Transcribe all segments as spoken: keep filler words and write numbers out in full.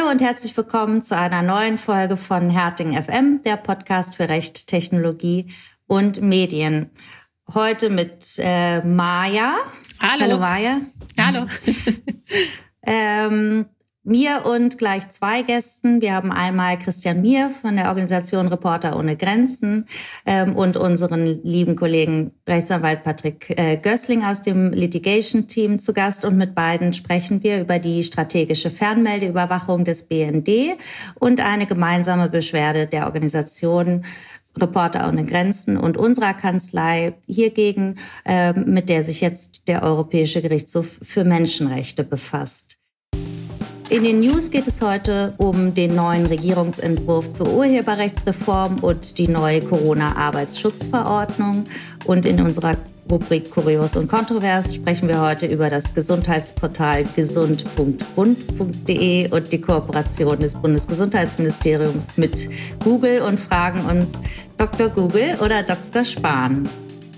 Hallo und herzlich willkommen zu einer neuen Folge von Herting F M, der Podcast für Recht, Technologie und Medien. Heute mit äh, Maja. Hallo. Hallo Maja. Hallo. ähm, mir und gleich zwei Gästen. Wir haben einmal Christian Mier von der Organisation Reporter ohne Grenzen ähm, und unseren lieben Kollegen Rechtsanwalt Patrick äh, Gößling aus dem Litigation-Team zu Gast. Und mit beiden sprechen wir über die strategische Fernmeldeüberwachung des B N D und eine gemeinsame Beschwerde der Organisation Reporter ohne Grenzen und unserer Kanzlei hiergegen, äh, mit der sich jetzt der Europäische Gerichtshof für Menschenrechte befasst. In den News geht es heute um den neuen Regierungsentwurf zur Urheberrechtsreform und die neue Corona-Arbeitsschutzverordnung. Und in unserer Rubrik Kurios und Kontrovers sprechen wir heute über das Gesundheitsportal gesund punkt bund punkt de und die Kooperation des Bundesgesundheitsministeriums mit Google und fragen uns, Doktor Google oder Doktor Spahn?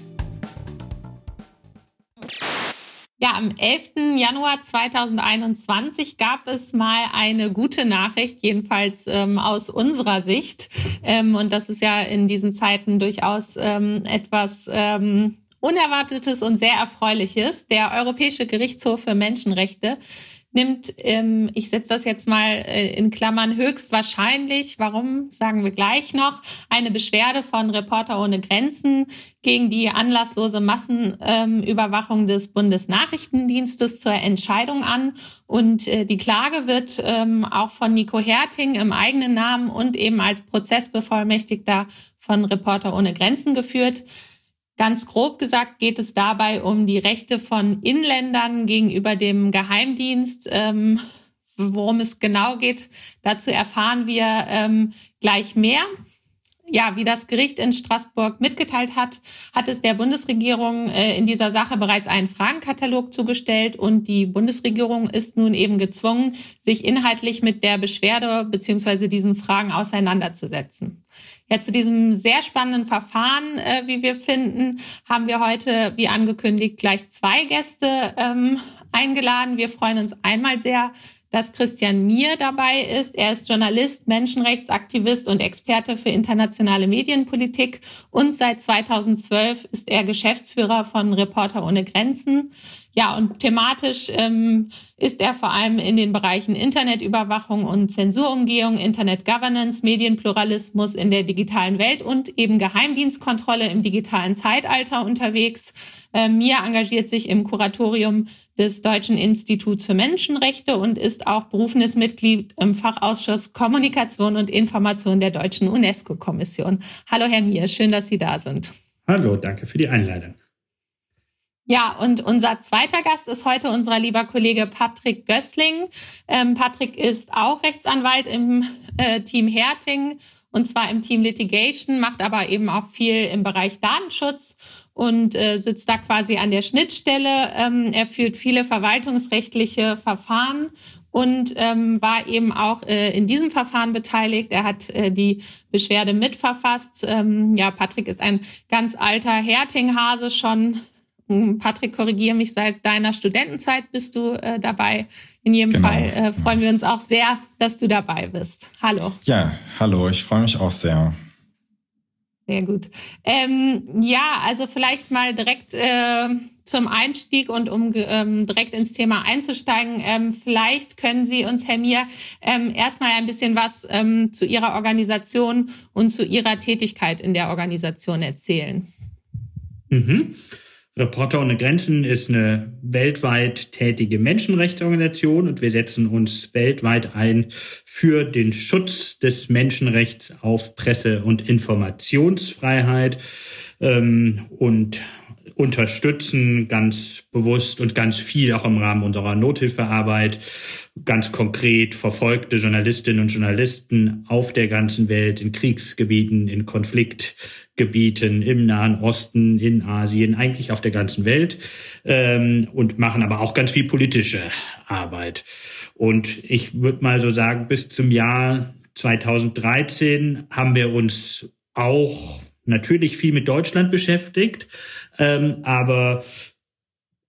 Ja, am elften Januar zweitausendeinundzwanzig gab es mal eine gute Nachricht, jedenfalls ähm, aus unserer Sicht. Ähm, und das ist ja in diesen Zeiten durchaus ähm, etwas ähm, Unerwartetes und sehr Erfreuliches. Der Europäische Gerichtshof für Menschenrechte nimmt, ähm, ich setze das jetzt mal äh, in Klammern, höchstwahrscheinlich, warum, sagen wir gleich noch, eine Beschwerde von Reporter ohne Grenzen gegen die anlasslose Massenüberwachung ähm, des Bundesnachrichtendienstes zur Entscheidung an. Und äh, die Klage wird ähm, auch von Nico Herting im eigenen Namen und eben als Prozessbevollmächtigter von Reporter ohne Grenzen geführt. Ganz grob gesagt geht es dabei um die Rechte von Inländern gegenüber dem Geheimdienst. Ähm, worum es genau geht, dazu erfahren wir ähm, gleich mehr. Ja, wie das Gericht in Straßburg mitgeteilt hat, hat es der Bundesregierung äh, in dieser Sache bereits einen Fragenkatalog zugestellt und die Bundesregierung ist nun eben gezwungen, sich inhaltlich mit der Beschwerde bzw. diesen Fragen auseinanderzusetzen. Ja, zu diesem sehr spannenden Verfahren, äh, wie wir finden, haben wir heute, wie angekündigt, gleich zwei Gäste ähm, eingeladen. Wir freuen uns einmal sehr, dass Christian Mier dabei ist. Er ist Journalist, Menschenrechtsaktivist und Experte für internationale Medienpolitik und seit zweitausendzwölf ist er Geschäftsführer von Reporter ohne Grenzen. Ja, und thematisch ähm, ist er vor allem in den Bereichen Internetüberwachung und Zensurumgehung, Internet Governance, Medienpluralismus in der digitalen Welt und eben Geheimdienstkontrolle im digitalen Zeitalter unterwegs. Ähm, Mier engagiert sich im Kuratorium des Deutschen Instituts für Menschenrechte und ist auch berufenes Mitglied im Fachausschuss Kommunikation und Information der Deutschen UNESCO-Kommission. Hallo Herr Mier, schön, dass Sie da sind. Hallo, danke für die Einladung. Ja, und unser zweiter Gast ist heute unser lieber Kollege Patrick Gößling. Ähm, Patrick ist auch Rechtsanwalt im äh, Team Herting und zwar im Team Litigation, macht aber eben auch viel im Bereich Datenschutz und äh, sitzt da quasi an der Schnittstelle. Ähm, er führt viele verwaltungsrechtliche Verfahren und ähm, war eben auch äh, in diesem Verfahren beteiligt. Er hat äh, die Beschwerde mitverfasst. Ähm, ja, Patrick ist ein ganz alter Herting-Hase schon. Patrick, korrigiere mich, seit deiner Studentenzeit bist du äh, dabei. In jedem genau. Fall äh, freuen wir uns auch sehr, dass du dabei bist. Hallo. Ja, hallo, ich freue mich auch sehr. Sehr gut. Ähm, ja, also vielleicht mal direkt äh, zum Einstieg und um ähm, direkt ins Thema einzusteigen. Ähm, vielleicht können Sie uns, Herr Mier, ähm, erstmal ein bisschen was ähm, zu Ihrer Organisation und zu Ihrer Tätigkeit in der Organisation erzählen. Mhm. Reporter ohne Grenzen ist eine weltweit tätige Menschenrechtsorganisation und wir setzen uns weltweit ein für den Schutz des Menschenrechts auf Presse- und Informationsfreiheit ähm, und unterstützen ganz bewusst und ganz viel auch im Rahmen unserer Nothilfearbeit ganz konkret verfolgte Journalistinnen und Journalisten auf der ganzen Welt, in Kriegsgebieten, in Konfliktgebieten, im Nahen Osten, in Asien, eigentlich auf der ganzen Welt ähm, und machen aber auch ganz viel politische Arbeit. Und ich würde mal so sagen, bis zum Jahr zweitausenddreizehn haben wir uns auch natürlich viel mit Deutschland beschäftigt, ähm, aber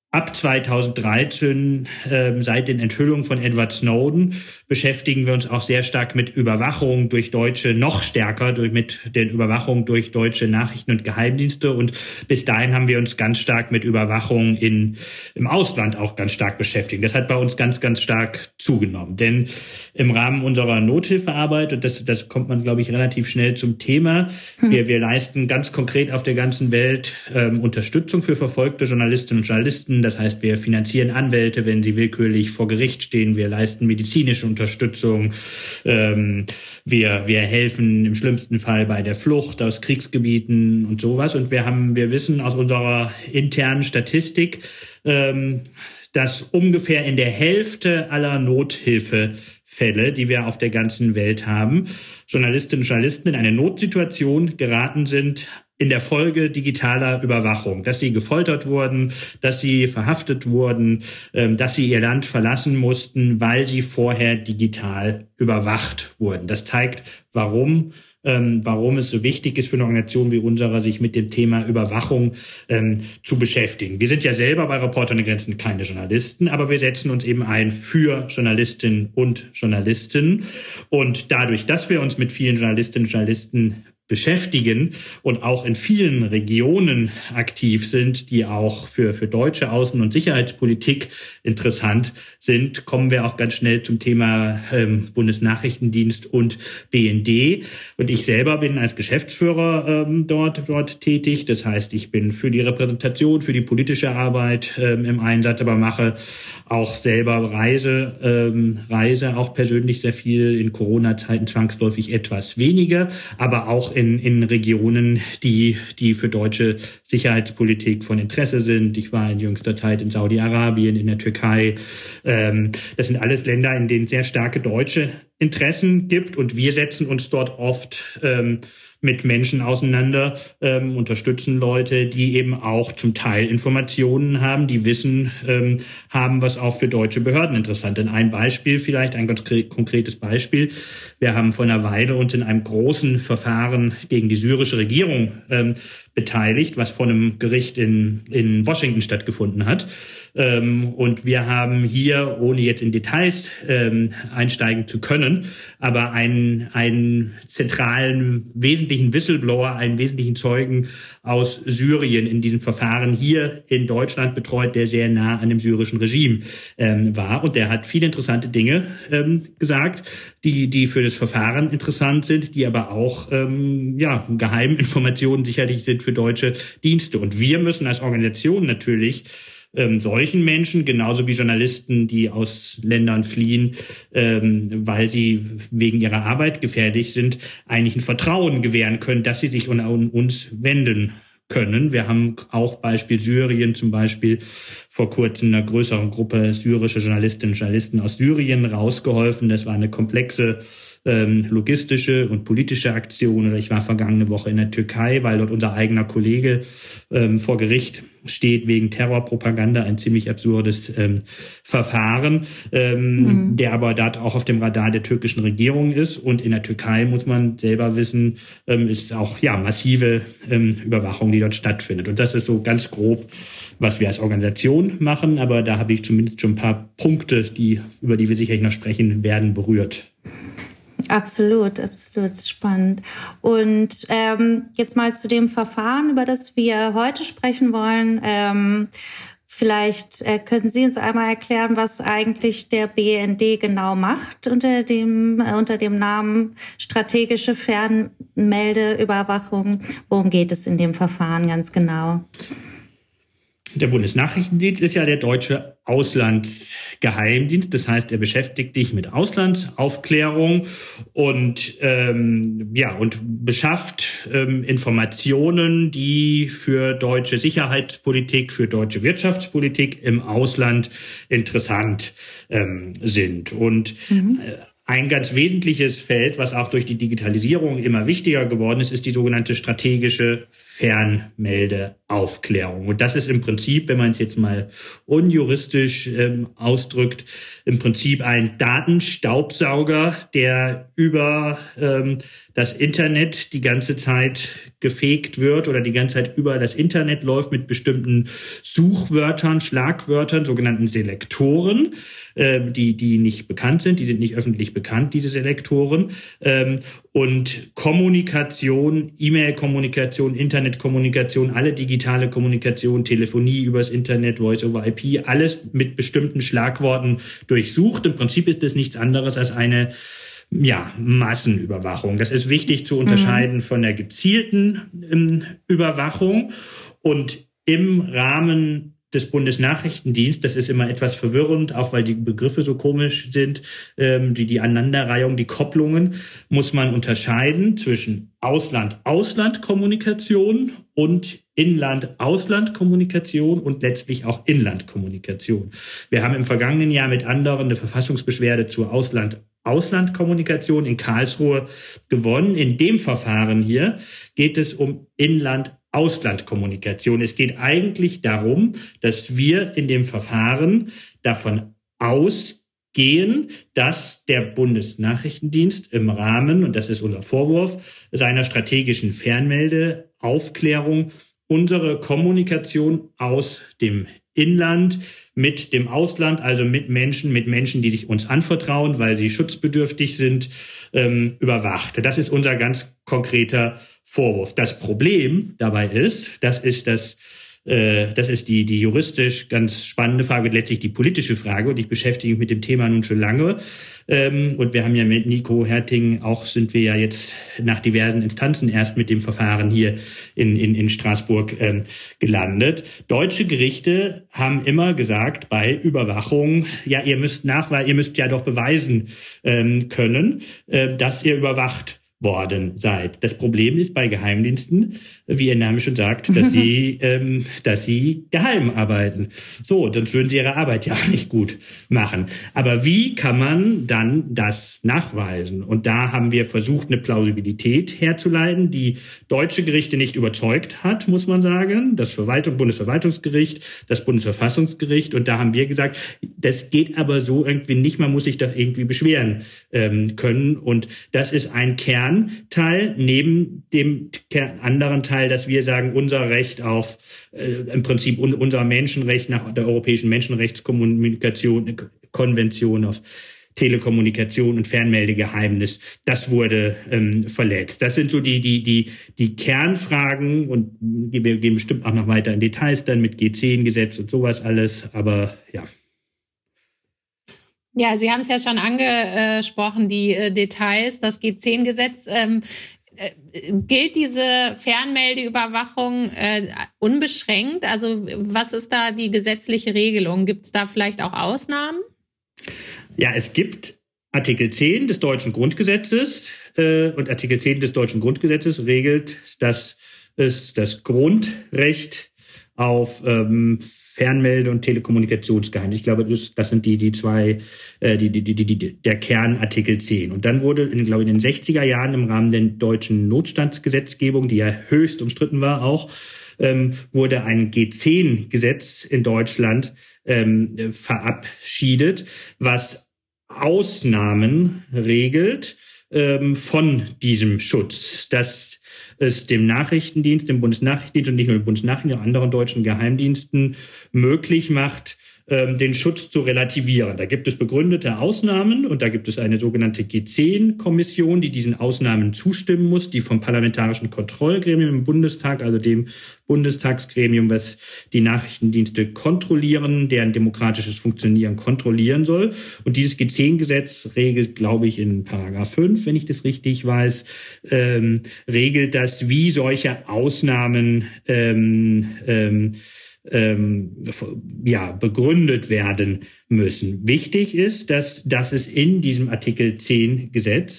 Ab zweitausenddreizehn, äh, seit den Enthüllungen von Edward Snowden, beschäftigen wir uns auch sehr stark mit Überwachung durch deutsche, noch stärker durch, mit den Überwachungen durch deutsche Nachrichten- und Geheimdienste. Und bis dahin haben wir uns ganz stark mit Überwachung in, im Ausland auch ganz stark beschäftigt. Das hat bei uns ganz, ganz stark zugenommen. Denn im Rahmen unserer Nothilfearbeit, und das, das kommt man, glaube ich, relativ schnell zum Thema, hm. wir, wir leisten ganz konkret auf der ganzen Welt ähm, Unterstützung für verfolgte Journalistinnen und Journalisten. Das heißt, wir finanzieren Anwälte, wenn sie willkürlich vor Gericht stehen. Wir leisten medizinische Unterstützung. Ähm, wir, wir helfen im schlimmsten Fall bei der Flucht aus Kriegsgebieten und sowas. Und wir haben, wir wissen aus unserer internen Statistik, ähm, dass ungefähr in der Hälfte aller Nothilfefälle, die wir auf der ganzen Welt haben, Journalistinnen und Journalisten in eine Notsituation geraten sind, in der Folge digitaler Überwachung, dass sie gefoltert wurden, dass sie verhaftet wurden, dass sie ihr Land verlassen mussten, weil sie vorher digital überwacht wurden. Das zeigt, warum Ähm, warum es so wichtig ist für eine Organisation wie unsere, sich mit dem Thema Überwachung ähm, zu beschäftigen. Wir sind ja selber bei Reporter ohne Grenzen keine Journalisten, aber wir setzen uns eben ein für Journalistinnen und Journalisten. Und dadurch, dass wir uns mit vielen Journalistinnen und Journalisten beschäftigen und auch in vielen Regionen aktiv sind, die auch für, für deutsche Außen- und Sicherheitspolitik interessant sind, kommen wir auch ganz schnell zum Thema ähm, Bundesnachrichtendienst und B N D. Und ich selber bin als Geschäftsführer ähm, dort, dort tätig. Das heißt, ich bin für die Repräsentation, für die politische Arbeit ähm, im Einsatz, aber mache auch selber Reise, ähm, Reise auch persönlich sehr viel, in Corona-Zeiten zwangsläufig etwas weniger, aber auch in, in Regionen, die, die für deutsche Sicherheitspolitik von Interesse sind. Ich war in jüngster Zeit in Saudi-Arabien, in der Türkei. Ähm, das sind alles Länder, in denen es sehr starke deutsche Interessen gibt, und wir setzen uns dort oft ähm, mit Menschen auseinander, ähm, unterstützen Leute, die eben auch zum Teil Informationen haben, die Wissen ähm, haben, was auch für deutsche Behörden interessant ist. Ein Beispiel vielleicht, ein ganz konkretes Beispiel. Wir haben vor einer Weile uns in einem großen Verfahren gegen die syrische Regierung ähm, beteiligt, was vor einem Gericht in, in Washington stattgefunden hat. Ähm, und wir haben hier, ohne jetzt in Details ähm, einsteigen zu können, aber einen, einen zentralen, wesentlichen Whistleblower, einen wesentlichen Zeugen aus Syrien in diesem Verfahren hier in Deutschland betreut, der sehr nah an dem syrischen Regime ähm, war. Und der hat viele interessante Dinge ähm, gesagt, die, die für das Verfahren interessant sind, die aber auch ähm, ja, Geheiminformationen sicherlich sind für deutsche Dienste. Und wir müssen als Organisation natürlich Ähm, solchen Menschen, genauso wie Journalisten, die aus Ländern fliehen, ähm, weil sie wegen ihrer Arbeit gefährlich sind, eigentlich ein Vertrauen gewähren können, dass sie sich an, an uns wenden können. Wir haben auch Beispiel Syrien zum Beispiel vor kurzem einer größeren Gruppe syrische Journalistinnen und Journalisten aus Syrien rausgeholfen. Das war eine komplexe ähm, logistische und politische Aktion. Oder ich war vergangene Woche in der Türkei, weil dort unser eigener Kollege ähm, vor Gericht steht wegen Terrorpropaganda, ein ziemlich absurdes ähm, Verfahren, ähm, mhm. der aber dort auch auf dem Radar der türkischen Regierung ist. Und in der Türkei, muss man selber wissen, ähm, ist auch ja massive ähm, Überwachung, die dort stattfindet. Und das ist so ganz grob, was wir als Organisation machen. Aber da habe ich zumindest schon ein paar Punkte, die, über die wir sicherlich noch sprechen werden, berührt. Absolut, absolut spannend. Und ähm, jetzt mal zu dem Verfahren, über das wir heute sprechen wollen. Ähm, vielleicht äh, können Sie uns einmal erklären, was eigentlich der B N D genau macht unter dem äh, unter dem Namen strategische Fernmeldeüberwachung. Worum geht es in dem Verfahren ganz genau? Der Bundesnachrichtendienst ist ja der deutsche Auslandsgeheimdienst. Das heißt, er beschäftigt sich mit Auslandsaufklärung und ähm, ja und beschafft ähm, Informationen, die für deutsche Sicherheitspolitik, für deutsche Wirtschaftspolitik im Ausland interessant ähm, sind. Und mhm. äh, Ein ganz wesentliches Feld, was auch durch die Digitalisierung immer wichtiger geworden ist, ist die sogenannte strategische Fernmeldeüberwachung. Aufklärung. Und das ist im Prinzip, wenn man es jetzt mal unjuristisch ähm, ausdrückt, im Prinzip ein Datenstaubsauger, der über ähm, das Internet die ganze Zeit gefegt wird oder die ganze Zeit über das Internet läuft mit bestimmten Suchwörtern, Schlagwörtern, sogenannten Selektoren, äh, die, die nicht bekannt sind, die sind nicht öffentlich bekannt, diese Selektoren. Ähm, und Kommunikation, E-Mail-Kommunikation, Internetkommunikation, alle digitale Kommunikation, Telefonie übers Internet, Voice-over-I P, alles mit bestimmten Schlagworten durchsucht. Im Prinzip ist es nichts anderes als eine ja, Massenüberwachung. Das ist wichtig zu unterscheiden mhm. von der gezielten ähm, Überwachung. Und im Rahmen des Bundesnachrichtendienstes, das ist immer etwas verwirrend, auch weil die Begriffe so komisch sind, ähm, die, die Aneinanderreihung, die Kopplungen, muss man unterscheiden zwischen Ausland-Ausland-Kommunikation und Inland-Ausland-Kommunikation und letztlich auch Inlandkommunikation. Wir haben im vergangenen Jahr mit anderen eine Verfassungsbeschwerde zur Ausland- Auslandkommunikation in Karlsruhe gewonnen. In dem Verfahren hier geht es um Inland-Ausland-Kommunikation. Es geht eigentlich darum, dass wir in dem Verfahren davon ausgehen, dass der Bundesnachrichtendienst im Rahmen, und das ist unser Vorwurf, seiner strategischen Fernmeldeaufklärung unsere Kommunikation aus dem Inland mit dem Ausland, also mit Menschen, mit Menschen, die sich uns anvertrauen, weil sie schutzbedürftig sind, ähm, überwacht. Das ist unser ganz konkreter Vorwurf. Das Problem dabei ist, das ist das, äh, das ist die, die juristisch ganz spannende Frage, letztlich die politische Frage. Und ich beschäftige mich mit dem Thema nun schon lange. Ähm, und wir haben ja mit Nico Herting auch, sind wir ja jetzt nach diversen Instanzen erst mit dem Verfahren hier in, in, in Straßburg ähm, gelandet. Deutsche Gerichte haben immer gesagt bei Überwachung, ja, ihr müsst nachweisen, ihr müsst ja doch beweisen ähm, können, äh, dass ihr überwacht worden seid. Das Problem ist bei Geheimdiensten, wie ihr Name schon sagt, dass sie, ähm, dass sie geheim arbeiten. So, dann würden sie ihre Arbeit ja auch nicht gut machen. Aber wie kann man dann das nachweisen? Und da haben wir versucht, eine Plausibilität herzuleiten, die deutsche Gerichte nicht überzeugt hat, muss man sagen. Das Verwaltung, Bundesverwaltungsgericht, das Bundesverfassungsgericht. Und da haben wir gesagt, das geht aber so irgendwie nicht. Man muss sich doch irgendwie beschweren ähm, können. Und das ist ein Kern Teil neben dem anderen Teil, dass wir sagen, unser Recht auf äh, im Prinzip un, unser Menschenrecht nach der Europäischen Menschenrechtskommunikation Konvention auf Telekommunikation und Fernmeldegeheimnis, das wurde ähm, verletzt. Das sind so die die die die Kernfragen und wir gehen bestimmt auch noch weiter in Details dann mit G zehn Gesetz und sowas alles, aber ja. Ja, Sie haben es ja schon angesprochen, die äh, Details, das G zehn Gesetz. Ähm, äh, gilt diese Fernmeldeüberwachung äh, unbeschränkt? Also was ist da die gesetzliche Regelung? Gibt es da vielleicht auch Ausnahmen? Ja, es gibt Artikel zehn des deutschen Grundgesetzes äh, und Artikel zehn des deutschen Grundgesetzes regelt, dass es das Grundrecht auf ähm, Fernmelde- und Telekommunikationsgeheimnis. Ich glaube, das, das sind die, die zwei, äh, die, die, die, die, der Kern Artikel zehn. Und dann wurde, in, glaube ich, in den sechziger Jahren im Rahmen der deutschen Notstandsgesetzgebung, die ja höchst umstritten war auch, ähm, wurde ein G zehn Gesetz in Deutschland ähm, verabschiedet, was Ausnahmen regelt ähm, von diesem Schutz. Das es dem Nachrichtendienst, dem Bundesnachrichtendienst und nicht nur dem Bundesnachrichtendienst, auch anderen deutschen Geheimdiensten möglich macht, den Schutz zu relativieren. Da gibt es begründete Ausnahmen und da gibt es eine sogenannte G zehn Kommission, die diesen Ausnahmen zustimmen muss, die vom Parlamentarischen Kontrollgremium im Bundestag, also dem Bundestagsgremium, was die Nachrichtendienste kontrollieren, deren demokratisches Funktionieren kontrollieren soll. Und dieses G zehn Gesetz regelt, glaube ich, in Paragraph fünf, wenn ich das richtig weiß, ähm, regelt das, wie solche Ausnahmen ähm, ähm, Ähm, ja, begründet werden müssen. Wichtig ist, dass, dass es in diesem Artikel zehn Gesetz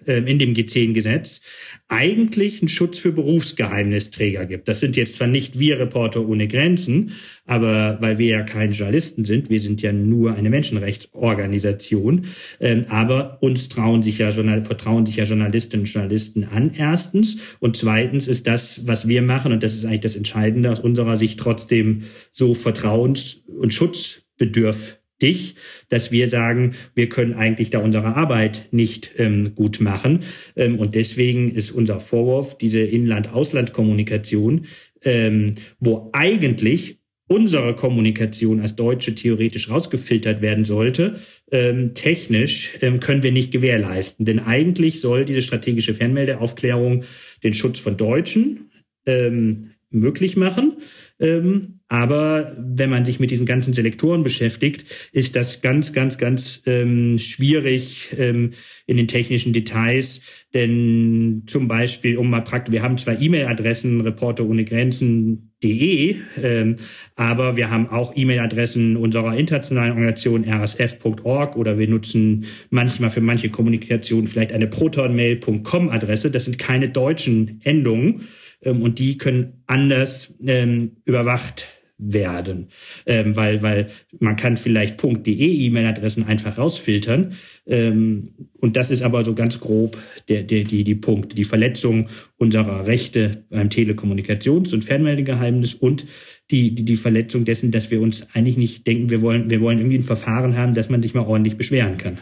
äh, in dem G zehn Gesetz eigentlich einen Schutz für Berufsgeheimnisträger gibt. Das sind jetzt zwar nicht wir Reporter ohne Grenzen, aber weil wir ja keine Journalisten sind, wir sind ja nur eine Menschenrechtsorganisation, ähm, aber uns trauen sich ja vertrauen sich ja Journalistinnen und Journalisten an, erstens. Und zweitens ist das, was wir machen, und das ist eigentlich das Entscheidende aus unserer Sicht, trotzdem so vertrauens- und schutzbedürftig, dass wir sagen, wir können eigentlich da unsere Arbeit nicht ähm, gut machen. Ähm, und deswegen ist unser Vorwurf diese Inland-Ausland-Kommunikation, ähm, wo eigentlich unsere Kommunikation als Deutsche theoretisch rausgefiltert werden sollte, ähm, technisch ähm, können wir nicht gewährleisten. Denn eigentlich soll diese strategische Fernmeldeaufklärung den Schutz von Deutschen ähm, möglich machen. Ähm, aber wenn man sich mit diesen ganzen Selektoren beschäftigt, ist das ganz, ganz, ganz ähm, schwierig ähm, in den technischen Details. Denn zum Beispiel, um mal praktisch, wir haben zwar E-Mail-Adressen, Reporter ohne Grenzen punkt de, ähm, aber wir haben auch E-Mail-Adressen unserer internationalen Organisation r s f punkt org oder wir nutzen manchmal für manche Kommunikation vielleicht eine protonmail punkt com Adresse. Das sind keine deutschen Endungen. Und die können anders ähm, überwacht werden, ähm, weil weil man kann vielleicht .de E-Mail-Adressen einfach rausfiltern, ähm, und das ist aber so ganz grob der der die die Punkte, die Verletzung unserer Rechte beim Telekommunikations- und Fernmeldegeheimnis und die die die Verletzung dessen, dass wir uns eigentlich nicht denken, wir wollen wir wollen irgendwie ein Verfahren haben, dass man sich mal ordentlich beschweren kann.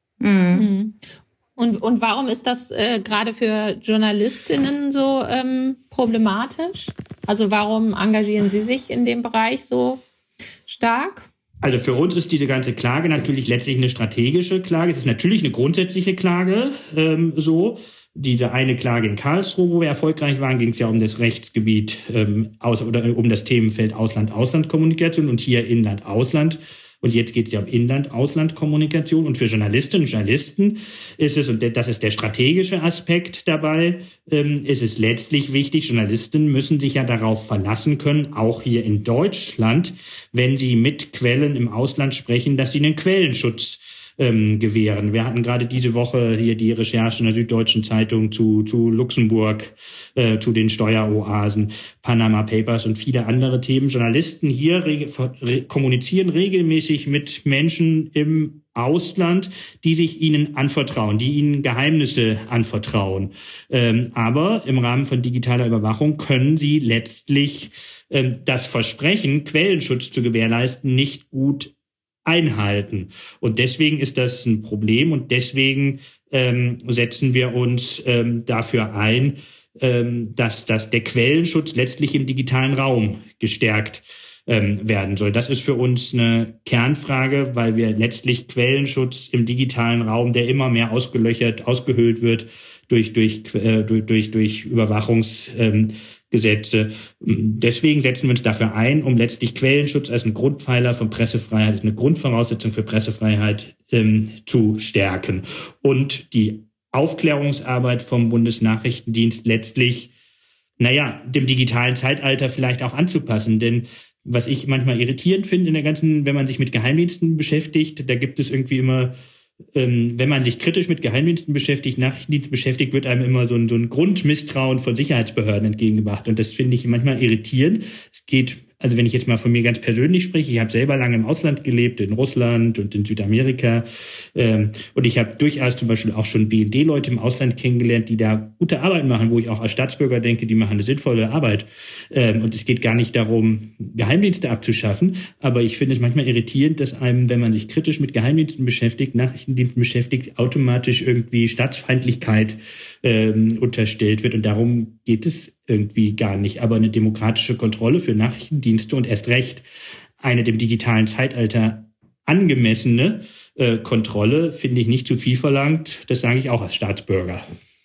Mhm. Und, und warum ist das äh, gerade für Journalistinnen so ähm, problematisch? Also warum engagieren Sie sich in dem Bereich so stark? Also für uns ist diese ganze Klage natürlich letztlich eine strategische Klage. Es ist natürlich eine grundsätzliche Klage, ähm, so. Diese eine Klage in Karlsruhe, wo wir erfolgreich waren, ging es ja um das Rechtsgebiet ähm, aus, oder um das Themenfeld Ausland-Ausland-Kommunikation und hier Inland-Ausland. Und jetzt geht es ja um Inland-Ausland-Kommunikation. Und für Journalistinnen und Journalisten ist es, und das ist der strategische Aspekt dabei, ähm, ist es letztlich wichtig, Journalisten müssen sich ja darauf verlassen können, auch hier in Deutschland, wenn sie mit Quellen im Ausland sprechen, dass sie einen Quellenschutz ähm, gewähren. Wir hatten gerade diese Woche hier die Recherche in der Süddeutschen Zeitung zu, zu Luxemburg, äh, zu den Steueroasen, Panama Papers und viele andere Themen. Journalisten hier reg- re- kommunizieren regelmäßig mit Menschen im Ausland, die sich ihnen anvertrauen, die ihnen Geheimnisse anvertrauen. Ähm, aber im Rahmen von digitaler Überwachung können sie letztlich ähm, das Versprechen, Quellenschutz zu gewährleisten, nicht gut einhalten. Und deswegen ist das ein Problem und deswegen ähm, setzen wir uns ähm, dafür ein, ähm, dass, dass der Quellenschutz letztlich im digitalen Raum gestärkt ähm, werden soll. Das ist für uns eine Kernfrage, weil wir letztlich Quellenschutz im digitalen Raum, der immer mehr ausgelöchert, ausgehöhlt wird durch, durch, äh, durch, durch, durch Überwachungs ähm, Gesetze. Deswegen setzen wir uns dafür ein, um letztlich Quellenschutz als einen Grundpfeiler von Pressefreiheit, als eine Grundvoraussetzung für Pressefreiheit ähm, zu stärken und die Aufklärungsarbeit vom Bundesnachrichtendienst letztlich, naja, dem digitalen Zeitalter vielleicht auch anzupassen. Denn was ich manchmal irritierend finde in der ganzen, wenn man sich mit Geheimdiensten beschäftigt, da gibt es irgendwie immer, Ähm, wenn man sich kritisch mit Geheimdiensten beschäftigt, Nachrichtendiensten beschäftigt, wird einem immer so ein, so ein Grundmisstrauen von Sicherheitsbehörden entgegengebracht. Und das finde ich manchmal irritierend. Es geht, also wenn ich jetzt mal von mir ganz persönlich spreche, ich habe selber lange im Ausland gelebt, in Russland und in Südamerika. Ähm, und ich habe durchaus zum Beispiel auch schon B N D-Leute im Ausland kennengelernt, die da gute Arbeit machen, wo ich auch als Staatsbürger denke, die machen eine sinnvolle Arbeit. Ähm, und es geht gar nicht darum, Geheimdienste abzuschaffen. Aber ich finde es manchmal irritierend, dass einem, wenn man sich kritisch mit Geheimdiensten beschäftigt, Nachrichtendiensten beschäftigt, automatisch irgendwie Staatsfeindlichkeit ähm, unterstellt wird. Und darum geht es irgendwie gar nicht. Aber eine demokratische Kontrolle für Nachrichtendienste und erst recht eine dem digitalen Zeitalter angemessene äh, Kontrolle finde ich nicht zu viel verlangt. Das sage ich auch als Staatsbürger.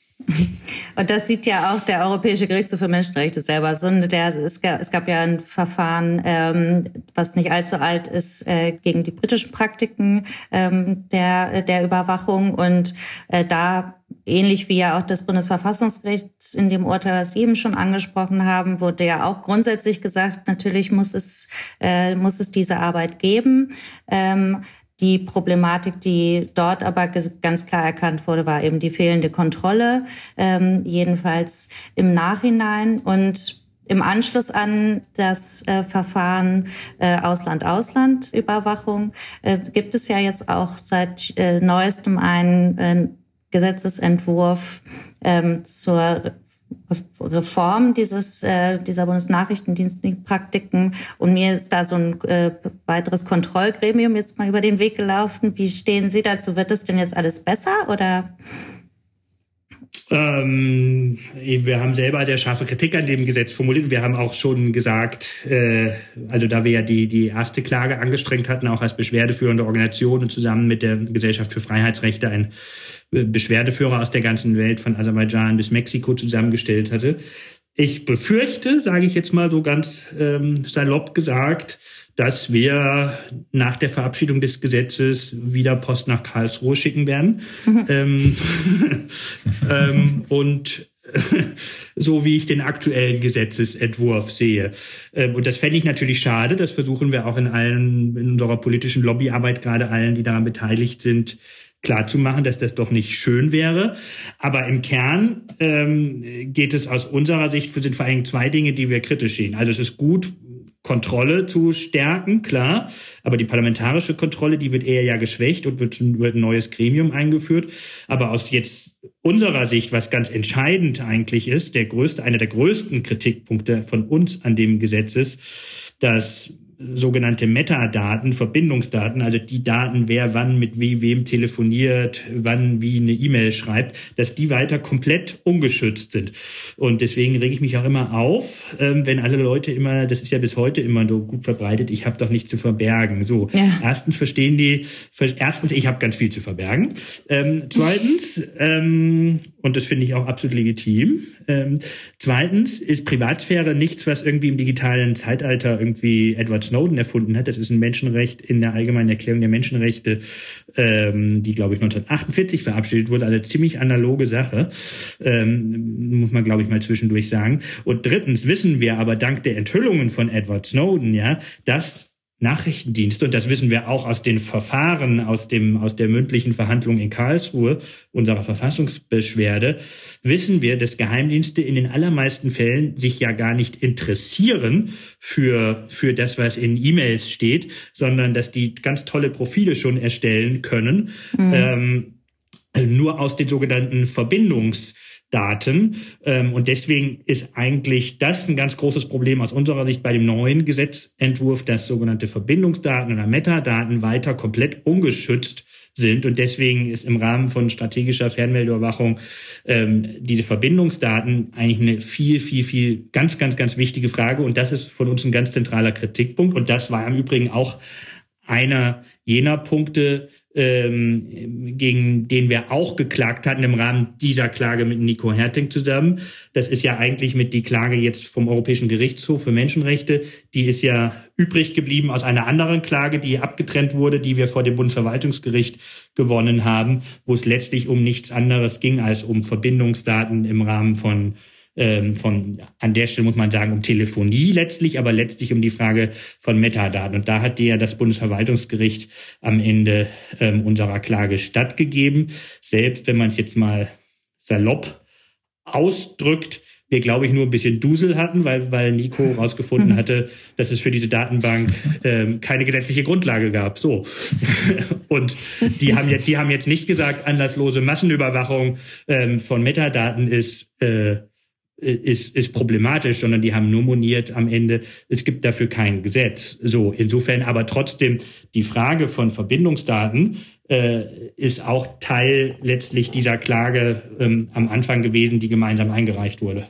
Und das sieht ja auch der Europäische Gerichtshof für Menschenrechte selber. So, der, es, gab, es gab ja ein Verfahren, ähm, was nicht allzu alt ist, äh, gegen die britischen Praktiken ähm, der, der Überwachung. Und äh, da, ähnlich wie ja auch das Bundesverfassungsgericht in dem Urteil, was Sie eben schon angesprochen haben, wurde ja auch grundsätzlich gesagt, natürlich muss es, äh, muss es diese Arbeit geben. Ähm, die Problematik, die dort aber ganz klar erkannt wurde, war eben die fehlende Kontrolle, ähm, jedenfalls im Nachhinein. Und im Anschluss an das äh, Verfahren äh, Ausland-Ausland-Überwachung äh, gibt es ja jetzt auch seit äh, neuestem einen äh, Gesetzesentwurf ähm, zur Reform dieses äh, dieser Bundesnachrichtendienstpraktiken. Und mir ist da so ein äh, weiteres Kontrollgremium jetzt mal über den Weg gelaufen. Wie stehen Sie dazu? Wird es denn jetzt alles besser oder? Ähm, wir haben selber sehr scharfe Kritik an dem Gesetz formuliert. Wir haben auch schon gesagt, äh, also da wir ja die, die erste Klage angestrengt hatten, auch als beschwerdeführende Organisation und zusammen mit der Gesellschaft für Freiheitsrechte ein Beschwerdeführer aus der ganzen Welt von Aserbaidschan bis Mexiko zusammengestellt hatte. Ich befürchte, sage ich jetzt mal so ganz ähm, salopp gesagt, dass wir nach der Verabschiedung des Gesetzes wieder Post nach Karlsruhe schicken werden. Mhm. ähm, ähm, und so wie ich den aktuellen Gesetzesentwurf sehe. Und das fände ich natürlich schade. Das versuchen wir auch in allen, in unserer politischen Lobbyarbeit, gerade allen, die daran beteiligt sind, klarzumachen, dass das doch nicht schön wäre. Aber im Kern ähm, geht es aus unserer Sicht, sind vor allem zwei Dinge, die wir kritisch sehen. Also es ist gut, Kontrolle zu stärken, klar, aber die parlamentarische Kontrolle, die wird eher ja geschwächt und wird, wird ein neues Gremium eingeführt. Aber aus jetzt unserer Sicht, was ganz entscheidend eigentlich ist, der größte, einer der größten Kritikpunkte von uns an dem Gesetz ist, dass sogenannte Metadaten, Verbindungsdaten, also die Daten, wer wann mit wie wem telefoniert, wann wie eine E-Mail schreibt, dass die weiter komplett ungeschützt sind. Und deswegen rege ich mich auch immer auf, wenn alle Leute immer, das ist ja bis heute immer so gut verbreitet, ich habe doch nichts zu verbergen. So, ja. Erstens verstehen die, erstens, ich habe ganz viel zu verbergen. Ähm, zweitens, ähm, und das finde ich auch absolut legitim. Ähm, zweitens ist Privatsphäre nichts, was irgendwie im digitalen Zeitalter irgendwie Edward Snowden erfunden hat. Das ist ein Menschenrecht in der Allgemeinen Erklärung der Menschenrechte, ähm, die, glaube ich, neunzehnhundertachtundvierzig verabschiedet wurde. Also ziemlich analoge Sache, ähm, muss man, glaube ich, mal zwischendurch sagen. Und drittens wissen wir aber dank der Enthüllungen von Edward Snowden, ja, dass Nachrichtendienste, und das wissen wir auch aus den Verfahren, aus dem, aus der mündlichen Verhandlung in Karlsruhe, unserer Verfassungsbeschwerde, wissen wir, dass Geheimdienste in den allermeisten Fällen sich ja gar nicht interessieren für, für das, was in E-Mails steht, sondern dass die ganz tolle Profile schon erstellen können, mhm. ähm, nur aus den sogenannten Verbindungs- Daten. Und deswegen ist eigentlich das ein ganz großes Problem aus unserer Sicht bei dem neuen Gesetzentwurf, dass sogenannte Verbindungsdaten oder Metadaten weiter komplett ungeschützt sind. Und deswegen ist im Rahmen von strategischer Fernmeldeüberwachung ähm, diese Verbindungsdaten eigentlich eine viel, viel, viel ganz, ganz, ganz wichtige Frage. Und das ist von uns ein ganz zentraler Kritikpunkt. Und das war im Übrigen auch einer jener Punkte, ähm, gegen den wir auch geklagt hatten im Rahmen dieser Klage mit Nico Herting zusammen. Das ist ja eigentlich mit die Klage jetzt vom Europäischen Gerichtshof für Menschenrechte. Die ist ja übrig geblieben aus einer anderen Klage, die abgetrennt wurde, die wir vor dem Bundesverwaltungsgericht gewonnen haben, wo es letztlich um nichts anderes ging als um Verbindungsdaten im Rahmen von von, an der Stelle muss man sagen, um Telefonie letztlich, aber letztlich um die Frage von Metadaten. Und da hat ja das Bundesverwaltungsgericht am Ende ähm, unserer Klage stattgegeben. Selbst wenn man es jetzt mal salopp ausdrückt, wir, glaube ich, nur ein bisschen Dusel hatten, weil, weil Nico rausgefunden hatte, dass es für diese Datenbank ähm, keine gesetzliche Grundlage gab. So. Und die haben jetzt, die haben jetzt nicht gesagt, anlasslose Massenüberwachung ähm, von Metadaten ist äh, Ist, ist problematisch, sondern die haben nur moniert am Ende, es gibt dafür kein Gesetz. So, insofern aber trotzdem die Frage von Verbindungsdaten äh, ist auch Teil letztlich dieser Klage ähm, am Anfang gewesen, die gemeinsam eingereicht wurde.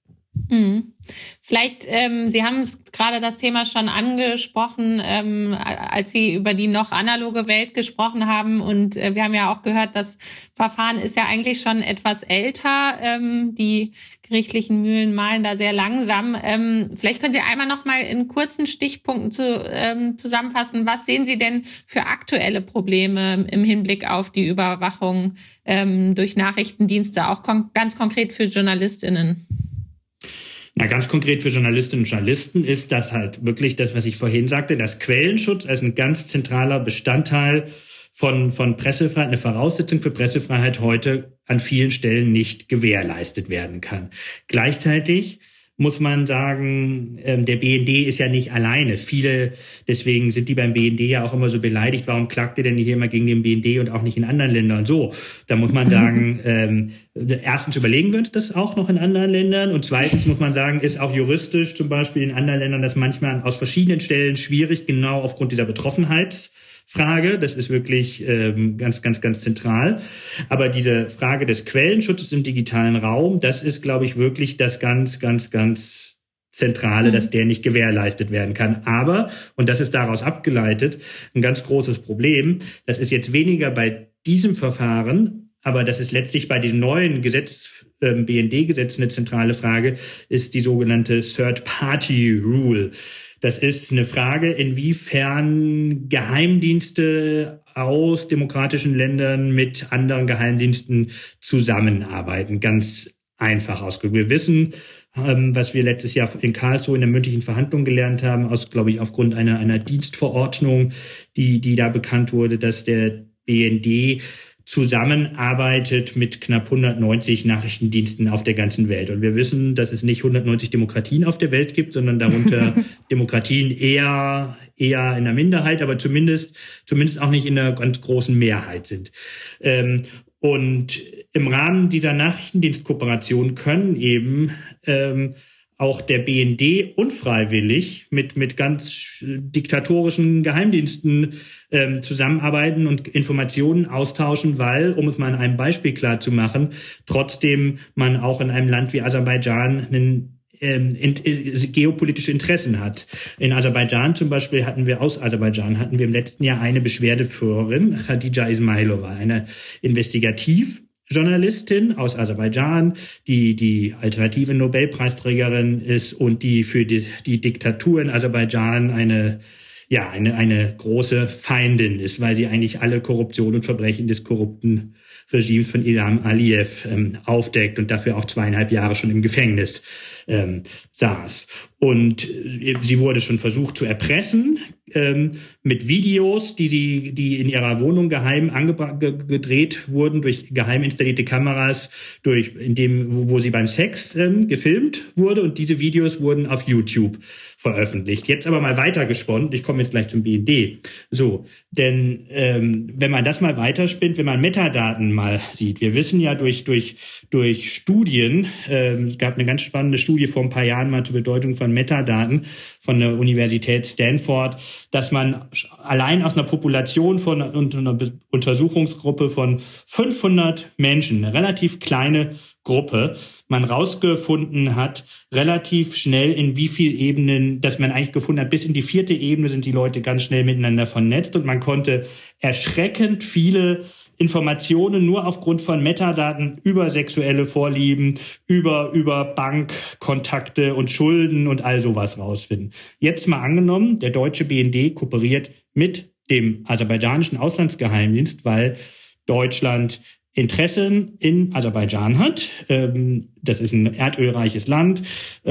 Mhm. Vielleicht, ähm, Sie haben gerade das Thema schon angesprochen, ähm, als Sie über die noch analoge Welt gesprochen haben. Und äh, wir haben ja auch gehört, das Verfahren ist ja eigentlich schon etwas älter. Ähm, die gerichtlichen Mühlen mahlen da sehr langsam. Ähm, vielleicht können Sie einmal noch mal in kurzen Stichpunkten zu, ähm, zusammenfassen. Was sehen Sie denn für aktuelle Probleme im Hinblick auf die Überwachung ähm, durch Nachrichtendienste, auch kon- ganz konkret für JournalistInnen? Na, ganz konkret für Journalistinnen und Journalisten ist das halt wirklich das, was ich vorhin sagte, dass Quellenschutz als ein ganz zentraler Bestandteil von, von Pressefreiheit, eine Voraussetzung für Pressefreiheit heute an vielen Stellen nicht gewährleistet werden kann. Gleichzeitig muss man sagen, ähm, der B N D ist ja nicht alleine. Viele, deswegen sind die beim B N D ja auch immer so beleidigt. Warum klagt ihr denn hier immer gegen den B N D und auch nicht in anderen Ländern? So, da muss man sagen, ähm, erstens überlegen wir uns das auch noch in anderen Ländern und zweitens muss man sagen, ist auch juristisch zum Beispiel in anderen Ländern das manchmal aus verschiedenen Stellen schwierig, genau aufgrund dieser Betroffenheit. Frage, das ist wirklich ähm, ganz, ganz, ganz zentral. Aber diese Frage des Quellenschutzes im digitalen Raum, das ist, glaube ich, wirklich das ganz, ganz, ganz Zentrale, mhm. dass der nicht gewährleistet werden kann. Aber, und das ist daraus abgeleitet, ein ganz großes Problem, das ist jetzt weniger bei diesem Verfahren, aber das ist letztlich bei diesem neuen Gesetz, ähm, B N D-Gesetz eine zentrale Frage, ist die sogenannte Third-Party-Rule. Das ist eine Frage, inwiefern Geheimdienste aus demokratischen Ländern mit anderen Geheimdiensten zusammenarbeiten. Ganz einfach ausgedrückt. Wir wissen, ähm, was wir letztes Jahr in Karlsruhe in der mündlichen Verhandlung gelernt haben, aus, glaube ich, aufgrund einer, einer Dienstverordnung, die, die da bekannt wurde, dass der B N D zusammenarbeitet mit knapp hundertneunzig Nachrichtendiensten auf der ganzen Welt. Und wir wissen, dass es nicht hundertneunzig Demokratien auf der Welt gibt, sondern darunter Demokratien eher eher in der Minderheit, aber zumindest zumindest auch nicht in einer ganz großen Mehrheit sind. Ähm, und im Rahmen dieser Nachrichtendienstkooperation können eben ähm, auch der B N D unfreiwillig mit mit ganz diktatorischen Geheimdiensten ähm, zusammenarbeiten und Informationen austauschen, weil, um es mal an einem Beispiel klar zu machen, trotzdem man auch in einem Land wie Aserbaidschan einen ähm, in, äh, geopolitische Interessen hat. In Aserbaidschan zum Beispiel hatten wir, aus Aserbaidschan hatten wir im letzten Jahr eine Beschwerdeführerin, Khadija Ismailova, eine Investigativ- Journalistin aus Aserbaidschan, die die alternative Nobelpreisträgerin ist und die für die, die Diktatur in Aserbaidschan eine, ja, eine, eine große Feindin ist, weil sie eigentlich alle Korruption und Verbrechen des korrupten Regimes von Ilham Aliyev ähm, aufdeckt und dafür auch zweieinhalb Jahre schon im Gefängnis ähm, saß. Und äh, sie wurde schon versucht zu erpressen ähm, mit Videos, die sie, die in ihrer Wohnung geheim angebra- ge- gedreht wurden durch geheim installierte Kameras, durch in dem, wo, wo sie beim Sex ähm, gefilmt wurde. Und diese Videos wurden auf YouTube veröffentlicht. Jetzt aber mal weitergesponnen. Ich komme jetzt gleich zum B N D. So, denn ähm, wenn man das mal weiterspinnt, wenn man Metadaten mal sieht, wir wissen ja durch durch durch Studien, ähm, es gab eine ganz spannende Studie vor ein paar Jahren mal zur Bedeutung von Metadaten von der Universität Stanford, dass man allein aus einer Population von und einer Untersuchungsgruppe von fünfhundert Menschen, eine relativ kleine Gruppe, man rausgefunden hat, relativ schnell in wie viel Ebenen, dass man eigentlich gefunden hat, bis in die vierte Ebene sind die Leute ganz schnell miteinander vernetzt und man konnte erschreckend viele Informationen nur aufgrund von Metadaten über sexuelle Vorlieben, über, über Bankkontakte und Schulden und all sowas rausfinden. Jetzt mal angenommen, der deutsche B N D kooperiert mit dem aserbaidschanischen Auslandsgeheimdienst, weil Deutschland Interessen in Aserbaidschan hat. Das ist ein erdölreiches Land.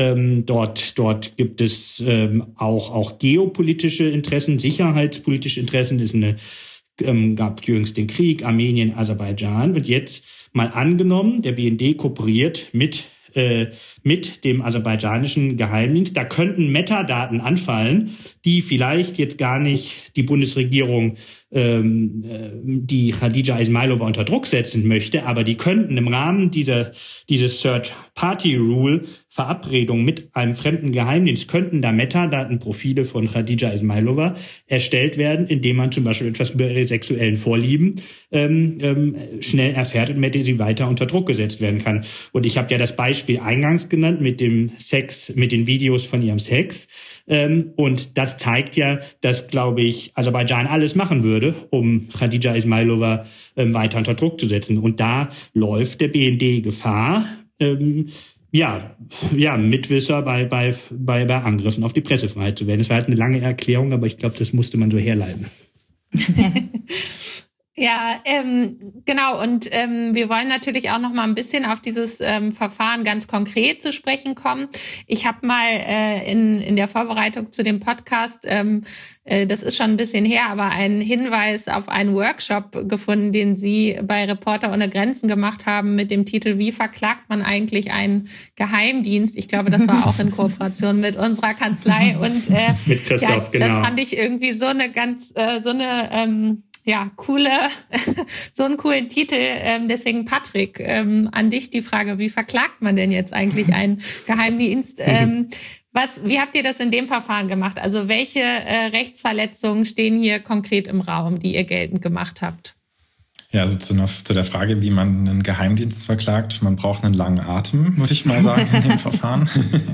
Dort, dort gibt es auch, auch geopolitische Interessen, sicherheitspolitische Interessen. Es ist eine, gab jüngst den Krieg, Armenien, Aserbaidschan. Und jetzt mal angenommen, der B N D kooperiert mit äh, mit dem aserbaidschanischen Geheimdienst. Da könnten Metadaten anfallen, die vielleicht jetzt gar nicht die Bundesregierung, ähm, die Khadija Ismailova unter Druck setzen möchte, aber die könnten im Rahmen dieser dieses Third-Party-Rule Verabredung mit einem fremden Geheimdienst, könnten da Metadatenprofile von Khadija Ismailova erstellt werden, indem man zum Beispiel etwas über ihre sexuellen Vorlieben ähm, ähm, schnell erfährt und mit der sie weiter unter Druck gesetzt werden kann. Und ich habe ja das Beispiel eingangs genannt mit dem Sex, mit den Videos von ihrem Sex. Ähm, und das zeigt ja, dass, glaube ich, Aserbaidschan alles machen würde, um Khadija Ismailova ähm, weiter unter Druck zu setzen. Und da läuft der B N D Gefahr, ähm, ja, ja, Mitwisser bei, bei, bei, bei Angriffen auf die Pressefreiheit zu werden. Das war halt eine lange Erklärung, aber ich glaube, das musste man so herleiten. Ja, ähm, genau. Und ähm, wir wollen natürlich auch noch mal ein bisschen auf dieses ähm, Verfahren ganz konkret zu sprechen kommen. Ich habe mal äh, in in der Vorbereitung zu dem Podcast, ähm, äh, das ist schon ein bisschen her, aber einen Hinweis auf einen Workshop gefunden, den Sie bei Reporter ohne Grenzen gemacht haben mit dem Titel "Wie verklagt man eigentlich einen Geheimdienst?" Ich glaube, das war auch in Kooperation mit unserer Kanzlei. Und äh, mit Christoph, ja, genau. Das fand ich irgendwie so eine ganz äh, so eine ähm, Ja, coole, so einen coolen Titel. Ähm, deswegen, Patrick, ähm, an dich die Frage, wie verklagt man denn jetzt eigentlich einen Geheimdienst? Ähm, was, wie habt ihr das in dem Verfahren gemacht? Also welche äh, Rechtsverletzungen stehen hier konkret im Raum, die ihr geltend gemacht habt? Ja, also zu, einer, zu der Frage, wie man einen Geheimdienst verklagt, man braucht einen langen Atem, würde ich mal sagen, in dem Verfahren.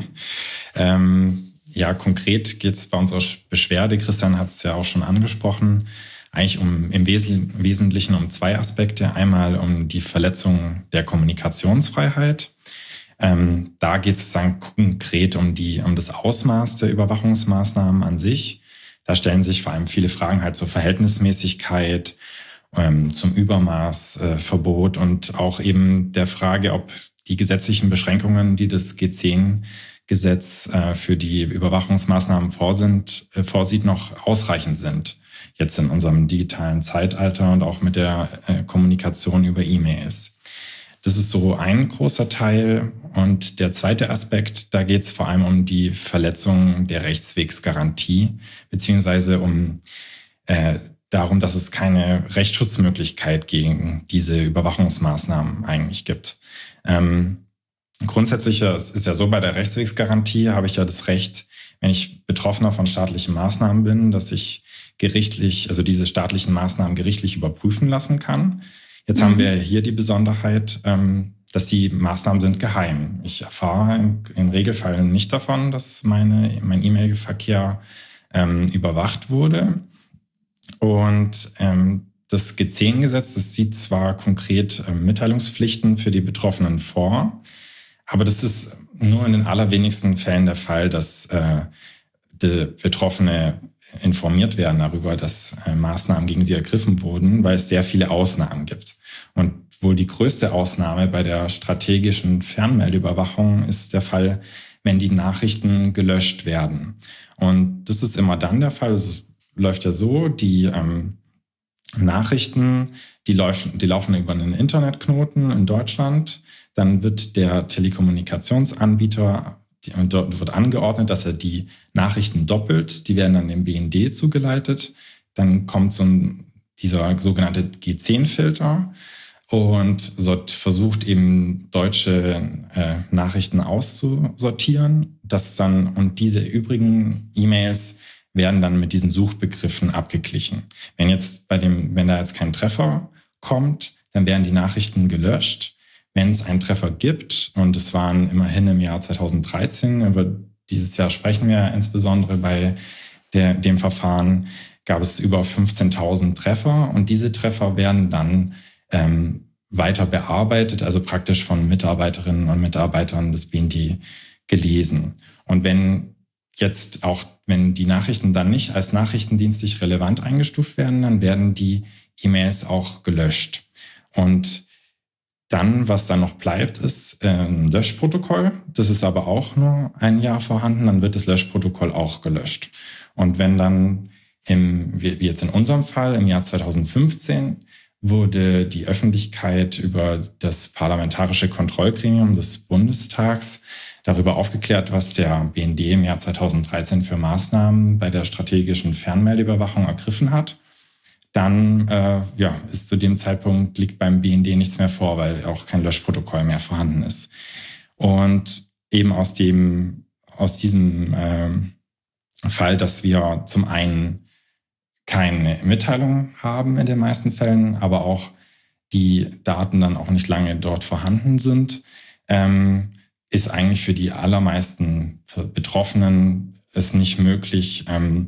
ähm, ja, konkret geht es bei unserer Beschwerde, Christian hat es ja auch schon angesprochen, eigentlich um im Wesentlichen um zwei Aspekte. Einmal um die Verletzung der Kommunikationsfreiheit. Ähm, da geht es dann konkret um, die, um das Ausmaß der Überwachungsmaßnahmen an sich. Da stellen sich vor allem viele Fragen halt zur Verhältnismäßigkeit, ähm, zum Übermaß, äh, Verbot und auch eben der Frage, ob die gesetzlichen Beschränkungen, die das G zehn Gesetz äh, für die Überwachungsmaßnahmen vorsint, äh, vorsieht, noch ausreichend sind. Jetzt in unserem digitalen Zeitalter und auch mit der äh, Kommunikation über E-Mails. Das ist so ein großer Teil. Und der zweite Aspekt, da geht es vor allem um die Verletzung der Rechtswegsgarantie, beziehungsweise um äh, darum, dass es keine Rechtsschutzmöglichkeit gegen diese Überwachungsmaßnahmen eigentlich gibt. Ähm, grundsätzlich ist ja so, bei der Rechtswegsgarantie habe ich ja das Recht, wenn ich Betroffener von staatlichen Maßnahmen bin, dass ich gerichtlich, also diese staatlichen Maßnahmen gerichtlich überprüfen lassen kann. Jetzt mhm. haben wir hier die Besonderheit, dass die Maßnahmen sind geheim. Ich erfahre im, im Regelfall nicht davon, dass meine, mein E-Mail-Verkehr ähm, überwacht wurde. Und ähm, das G zehn Gesetz, das sieht zwar konkret äh, Mitteilungspflichten für die Betroffenen vor, aber das ist nur in den allerwenigsten Fällen der Fall, dass äh, die Betroffene informiert werden darüber, dass äh, Maßnahmen gegen sie ergriffen wurden, weil es sehr viele Ausnahmen gibt. Und wohl die größte Ausnahme bei der strategischen Fernmeldeüberwachung ist der Fall, wenn die Nachrichten gelöscht werden. Und das ist immer dann der Fall. Es läuft ja so, die ähm, Nachrichten, die, laufen, die laufen über einen Internetknoten in Deutschland. Dann wird der Telekommunikationsanbieter, die, dort wird angeordnet, dass er die Nachrichten doppelt. Die werden dann dem B N D zugeleitet. Dann kommt so ein, dieser sogenannte G zehn Filter und dort versucht eben deutsche äh, Nachrichten auszusortieren. Das dann, und diese übrigen E-Mails werden dann mit diesen Suchbegriffen abgeglichen. Wenn jetzt bei dem, wenn da jetzt kein Treffer kommt, dann werden die Nachrichten gelöscht. Wenn es einen Treffer gibt, und es waren immerhin im Jahr zweitausenddreizehn, über dieses Jahr sprechen wir insbesondere bei der, dem Verfahren, gab es über fünfzehntausend Treffer und diese Treffer werden dann ähm, weiter bearbeitet, also praktisch von Mitarbeiterinnen und Mitarbeitern des B N D gelesen. Und wenn jetzt auch, wenn die Nachrichten dann nicht als nachrichtendienstlich relevant eingestuft werden, dann werden die E-Mails auch gelöscht. Und dann, was dann noch bleibt, ist ein Löschprotokoll. Das ist aber auch nur ein Jahr vorhanden. Dann wird das Löschprotokoll auch gelöscht. Und wenn dann, im, wie jetzt in unserem Fall, im Jahr zweitausendfünfzehn wurde die Öffentlichkeit über das Parlamentarische Kontrollgremium des Bundestags darüber aufgeklärt, was der B N D im Jahr zweitausenddreizehn für Maßnahmen bei der strategischen Fernmeldeüberwachung ergriffen hat, dann äh, ja, ist zu dem Zeitpunkt liegt beim B N D nichts mehr vor, weil auch kein Löschprotokoll mehr vorhanden ist. Und eben aus dem aus diesem äh, Fall, dass wir zum einen keine Mitteilung haben in den meisten Fällen, aber auch die Daten dann auch nicht lange dort vorhanden sind, ähm, ist eigentlich für die allermeisten Betroffenen es nicht möglich, ähm,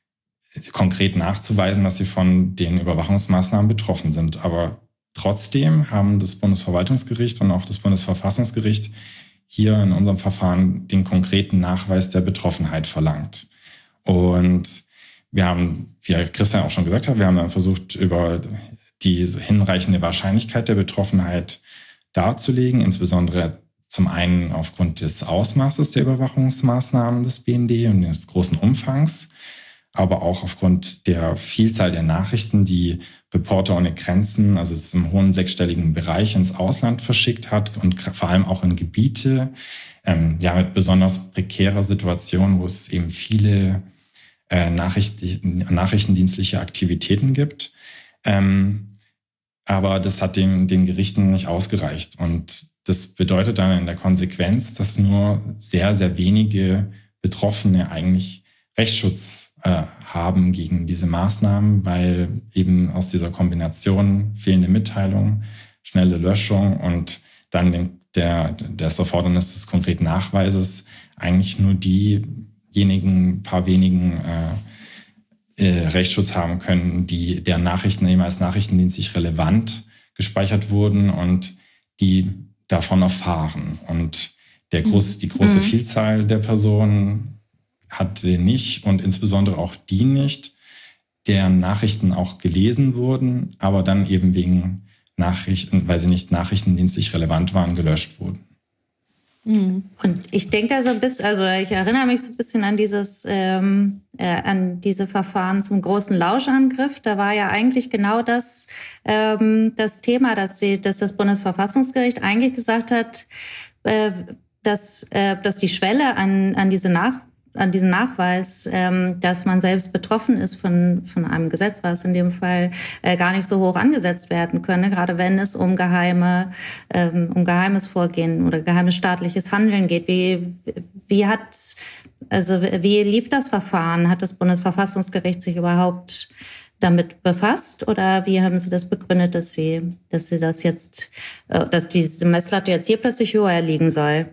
konkret nachzuweisen, dass sie von den Überwachungsmaßnahmen betroffen sind. Aber trotzdem haben das Bundesverwaltungsgericht und auch das Bundesverfassungsgericht hier in unserem Verfahren den konkreten Nachweis der Betroffenheit verlangt. Und wir haben, wie Christian auch schon gesagt hat, wir haben dann versucht, über die hinreichende Wahrscheinlichkeit der Betroffenheit darzulegen, insbesondere zum einen aufgrund des Ausmaßes der Überwachungsmaßnahmen des B N D und des großen Umfangs, aber auch aufgrund der Vielzahl der Nachrichten, die Reporter ohne Grenzen, also es ist im hohen sechsstelligen Bereich, ins Ausland verschickt hat und vor allem auch in Gebiete, ähm, ja, mit besonders prekärer Situation, wo es eben viele äh, Nachrichten, nachrichtendienstliche Aktivitäten gibt. Ähm, aber das hat den, den Gerichten nicht ausgereicht. Und das bedeutet dann in der Konsequenz, dass nur sehr, sehr wenige Betroffene eigentlich Rechtsschutz äh, haben gegen diese Maßnahmen, weil eben aus dieser Kombination fehlende Mitteilung, schnelle Löschung und dann den, der, das Erfordernis des konkreten Nachweises eigentlich nur diejenigen paar wenigen äh, äh, Rechtsschutz haben können, die deren Nachrichten eben als nachrichtendienstlich relevant gespeichert wurden und die davon erfahren. Und der groß, die große mhm. Vielzahl der Personen hat den nicht und insbesondere auch die nicht, deren Nachrichten auch gelesen wurden, aber dann eben wegen Nachrichten, weil sie nicht nachrichtendienstlich relevant waren, gelöscht wurden. Und ich denke da so ein bisschen, also ich erinnere mich so ein bisschen an dieses, ähm, äh, an diese Verfahren zum großen Lauschangriff. Da war ja eigentlich genau das, ähm, das Thema, dass, die, dass das Bundesverfassungsgericht eigentlich gesagt hat, äh, dass, äh, dass die Schwelle an, an diese Nach an diesen Nachweis, ähm, dass man selbst betroffen ist von von einem Gesetz, was in dem Fall äh, gar nicht so hoch angesetzt werden könne, gerade wenn es um geheime ähm, um geheimes Vorgehen oder geheimes staatliches Handeln geht. Wie wie hat also wie lief das Verfahren? Hat das Bundesverfassungsgericht sich überhaupt damit befasst oder wie haben Sie das begründet, dass Sie dass Sie das jetzt äh, dass diese Messlatte jetzt hier plötzlich höher liegen soll?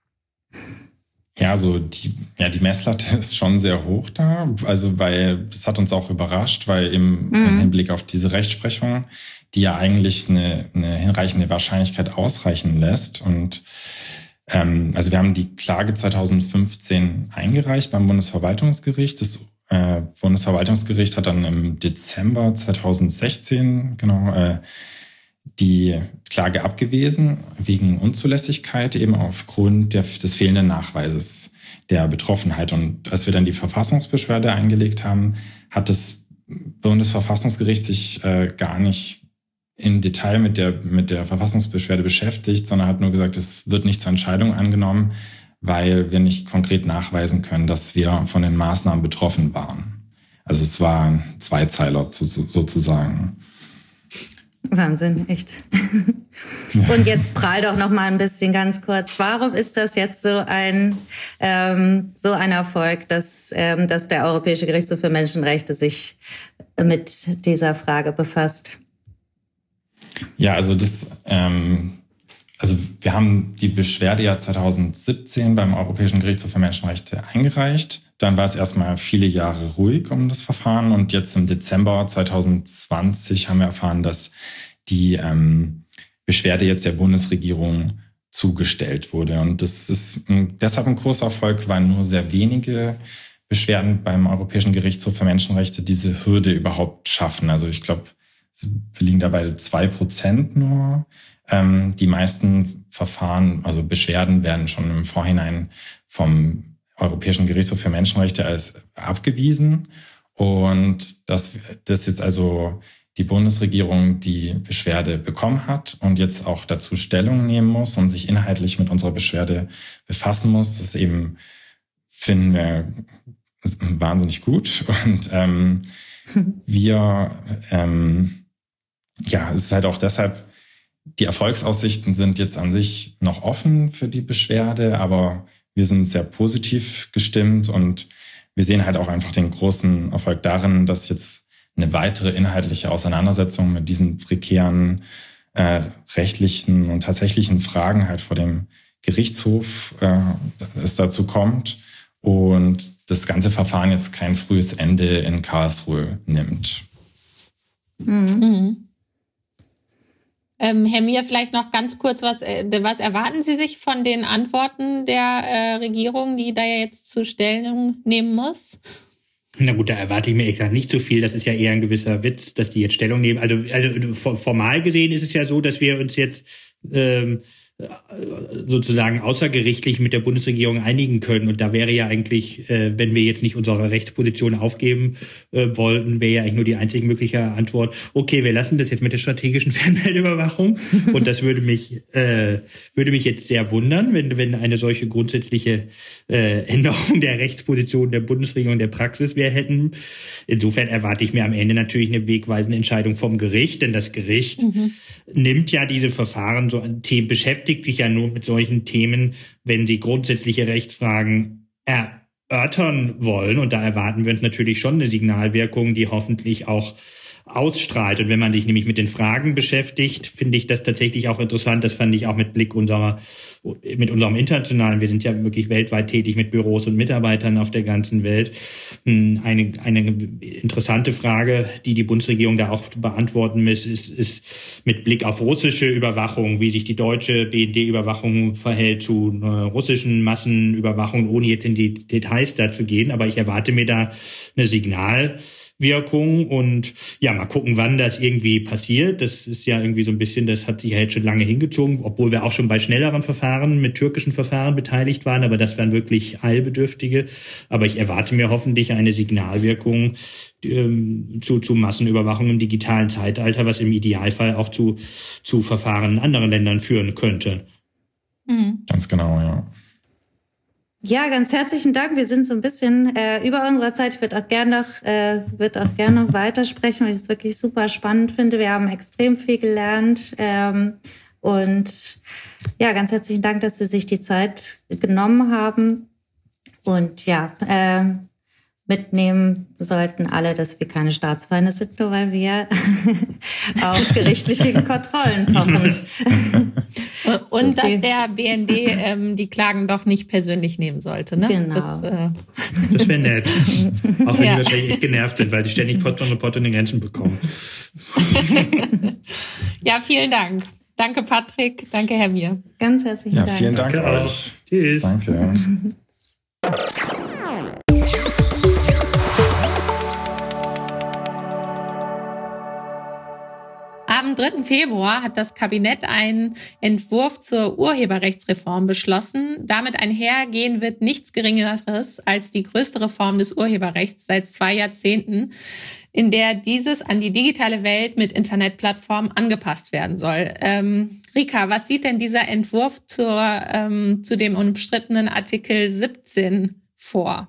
Ja, also die, ja, die Messlatte ist schon sehr hoch da, also weil das hat uns auch überrascht, weil im, mhm. im Hinblick auf diese Rechtsprechung, die ja eigentlich eine, eine hinreichende Wahrscheinlichkeit ausreichen lässt und ähm, also wir haben die Klage zweitausendfünfzehn eingereicht beim Bundesverwaltungsgericht. Das äh, Bundesverwaltungsgericht hat dann im Dezember zweitausendsechzehn genau äh, die Klage abgewiesen wegen Unzulässigkeit eben aufgrund der, des fehlenden Nachweises der Betroffenheit. Und als wir dann die Verfassungsbeschwerde eingelegt haben, hat das Bundesverfassungsgericht sich äh, gar nicht im Detail mit der, mit der Verfassungsbeschwerde beschäftigt, sondern hat nur gesagt, es wird nicht zur Entscheidung angenommen, weil wir nicht konkret nachweisen können, dass wir von den Maßnahmen betroffen waren. Also es war ein Zweizeiler sozusagen. Wahnsinn, echt. Ja. Und jetzt prall doch noch mal ein bisschen ganz kurz. Warum ist das jetzt so ein ähm, so ein Erfolg, dass ähm, dass der Europäische Gerichtshof für Menschenrechte sich mit dieser Frage befasst? Ja, also das, ähm, also wir haben die Beschwerde ja zweitausendsiebzehn beim Europäischen Gerichtshof für Menschenrechte eingereicht. Dann war es erstmal viele Jahre ruhig um das Verfahren und jetzt im Dezember zweitausendzwanzig haben wir erfahren, dass die ähm, Beschwerde jetzt der Bundesregierung zugestellt wurde. Und das ist deshalb ein großer Erfolg, weil nur sehr wenige Beschwerden beim Europäischen Gerichtshof für Menschenrechte diese Hürde überhaupt schaffen. Also ich glaube, wir liegen dabei zwei Prozent nur. Ähm, die meisten Verfahren, also Beschwerden, werden schon im Vorhinein vom Europäischen Gerichtshof für Menschenrechte als abgewiesen. Und dass das jetzt also die Bundesregierung die Beschwerde bekommen hat und jetzt auch dazu Stellung nehmen muss und sich inhaltlich mit unserer Beschwerde befassen muss, das eben finden wir wahnsinnig gut. Und ähm, wir, ähm, ja, es ist halt auch deshalb, die Erfolgsaussichten sind jetzt an sich noch offen für die Beschwerde, aber wir sind sehr positiv gestimmt und wir sehen halt auch einfach den großen Erfolg darin, dass jetzt eine weitere inhaltliche Auseinandersetzung mit diesen prekären äh, rechtlichen und tatsächlichen Fragen halt vor dem Gerichtshof äh, es dazu kommt und das ganze Verfahren jetzt kein frühes Ende in Karlsruhe nimmt. Mhm. Ähm, Herr Mier, vielleicht noch ganz kurz, was, äh, was erwarten Sie sich von den Antworten der äh, Regierung, die da ja jetzt zur Stellung nehmen muss? Na gut, da erwarte ich mir exakt nicht so viel. Das ist ja eher ein gewisser Witz, dass die jetzt Stellung nehmen. Also, also formal gesehen ist es ja so, dass wir uns jetzt ähm, sozusagen außergerichtlich mit der Bundesregierung einigen können. Und da wäre ja eigentlich, äh, wenn wir jetzt nicht unsere Rechtsposition aufgeben äh, wollten, wäre ja eigentlich nur die einzige mögliche Antwort, okay, wir lassen das jetzt mit der strategischen Fernmeldeüberwachung. Und das würde mich äh, würde mich jetzt sehr wundern, wenn wenn eine solche grundsätzliche äh, Änderung der Rechtsposition der Bundesregierung der Praxis wir hätten. Insofern erwarte ich mir am Ende natürlich eine wegweisende Entscheidung vom Gericht, denn das Gericht mhm. nimmt ja diese Verfahren so an Themen, beschäftigt sich ja nur mit solchen Themen, wenn sie grundsätzliche Rechtsfragen erörtern wollen. Und da erwarten wir uns natürlich schon eine Signalwirkung, die hoffentlich auch ausstrahlt. Und wenn man sich nämlich mit den Fragen beschäftigt, finde ich das tatsächlich auch interessant. Das fand ich auch mit Blick unserer, mit unserem internationalen, wir sind ja wirklich weltweit tätig mit Büros und Mitarbeitern auf der ganzen Welt. Eine, eine interessante Frage, die die Bundesregierung da auch beantworten muss, ist, ist mit Blick auf russische Überwachung, wie sich die deutsche B N D-Überwachung verhält zu äh, russischen Massenüberwachung, ohne jetzt in die Details dazu gehen. Aber ich erwarte mir da eine Signal, Wirkung und ja, mal gucken, wann das irgendwie passiert. Das ist ja irgendwie so ein bisschen, das hat sich ja jetzt schon lange hingezogen, obwohl wir auch schon bei schnelleren Verfahren mit türkischen Verfahren beteiligt waren, aber das waren wirklich eilbedürftige. Aber ich erwarte mir hoffentlich eine Signalwirkung ähm, zu, zu Massenüberwachung im digitalen Zeitalter, was im Idealfall auch zu, zu Verfahren in anderen Ländern führen könnte. Mhm. Ganz genau, ja. Ja, ganz herzlichen Dank. Wir sind so ein bisschen äh, über unserer Zeit. Ich würde auch gerne noch, äh, würde auch gerne noch weitersprechen, weil ich es wirklich super spannend finde. Wir haben extrem viel gelernt. Ähm, und ja, ganz herzlichen Dank, dass Sie sich die Zeit genommen haben. Und ja, äh, mitnehmen sollten alle, dass wir keine Staatsfeinde sind, nur weil wir auf gerichtliche Kontrollen pochen. Und so dass der B N D ähm, die Klagen doch nicht persönlich nehmen sollte. Ne? Genau. Das, äh das wäre nett. Auch wenn ja. die wahrscheinlich echt genervt sind, weil die ständig Post und Report in den Grenzen bekommen. Ja, vielen Dank. Danke, Patrick. Danke, Herr Mier. Ganz herzlichen ja, Dank. Vielen Dank Danke euch. auch. Tschüss. Danke. Am dritten Februar hat das Kabinett einen Entwurf zur Urheberrechtsreform beschlossen. Damit einhergehen wird nichts Geringeres als die größte Reform des Urheberrechts seit zwei Jahrzehnten, in der dieses an die digitale Welt mit Internetplattformen angepasst werden soll. Ähm, Rika, was sieht denn dieser Entwurf zur, ähm, zu dem umstrittenen Artikel siebzehn vor?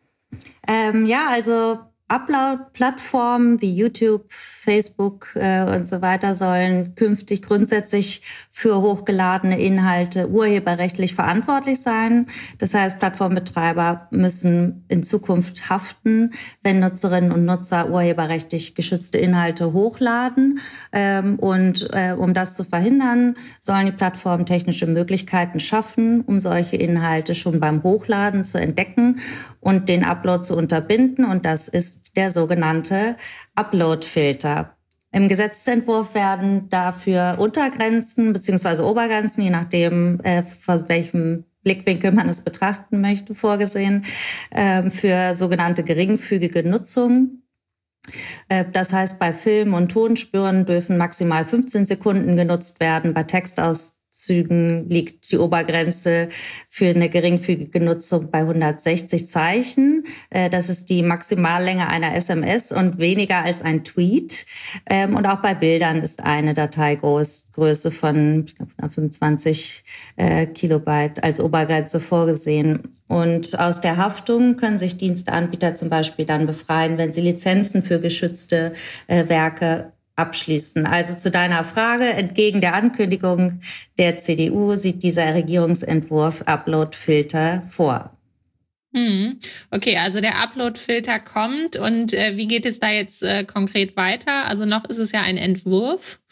Ähm, ja, also Upload-Plattformen wie YouTube, Facebook äh, und so weiter sollen künftig grundsätzlich für hochgeladene Inhalte urheberrechtlich verantwortlich sein. Das heißt, Plattformbetreiber müssen in Zukunft haften, wenn Nutzerinnen und Nutzer urheberrechtlich geschützte Inhalte hochladen. Ähm, und äh, um das zu verhindern, sollen die Plattformen technische Möglichkeiten schaffen, um solche Inhalte schon beim Hochladen zu entdecken und den Upload zu unterbinden. Und das ist der sogenannte Upload-Filter. Im Gesetzentwurf werden dafür Untergrenzen bzw. Obergrenzen, je nachdem, äh, von welchem Blickwinkel man es betrachten möchte, vorgesehen, äh, für sogenannte geringfügige Nutzung. Äh, das heißt, bei Film- und Tonspuren dürfen maximal fünfzehn Sekunden genutzt werden, bei Textauszügen liegt die Obergrenze für eine geringfügige Nutzung bei hundertsechzig Zeichen. Das ist die Maximallänge einer S M S und weniger als ein Tweet. Und auch bei Bildern ist eine Dateigröße von fünfundzwanzig Kilobyte als Obergrenze vorgesehen. Und aus der Haftung können sich Diensteanbieter zum Beispiel dann befreien, wenn sie Lizenzen für geschützte Werke abschließen. Also zu deiner Frage, entgegen der Ankündigung der C D U sieht dieser Regierungsentwurf Upload-Filter vor. Hm. Okay, also der Upload-Filter kommt und äh, wie geht es da jetzt äh, konkret weiter? Also noch ist es ja ein Entwurf.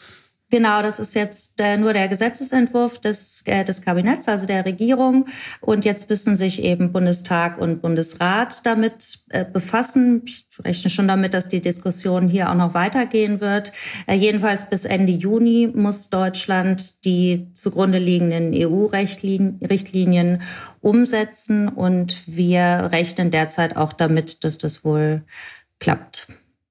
Genau, das ist jetzt äh, nur der Gesetzesentwurf des, äh, des Kabinetts, also der Regierung. Und jetzt müssen sich eben Bundestag und Bundesrat damit äh, befassen. Ich rechne schon damit, dass die Diskussion hier auch noch weitergehen wird. Äh, jedenfalls bis Ende Juni muss Deutschland die zugrunde liegenden E U-Richtlinien umsetzen. Und wir rechnen derzeit auch damit, dass das wohl klappt.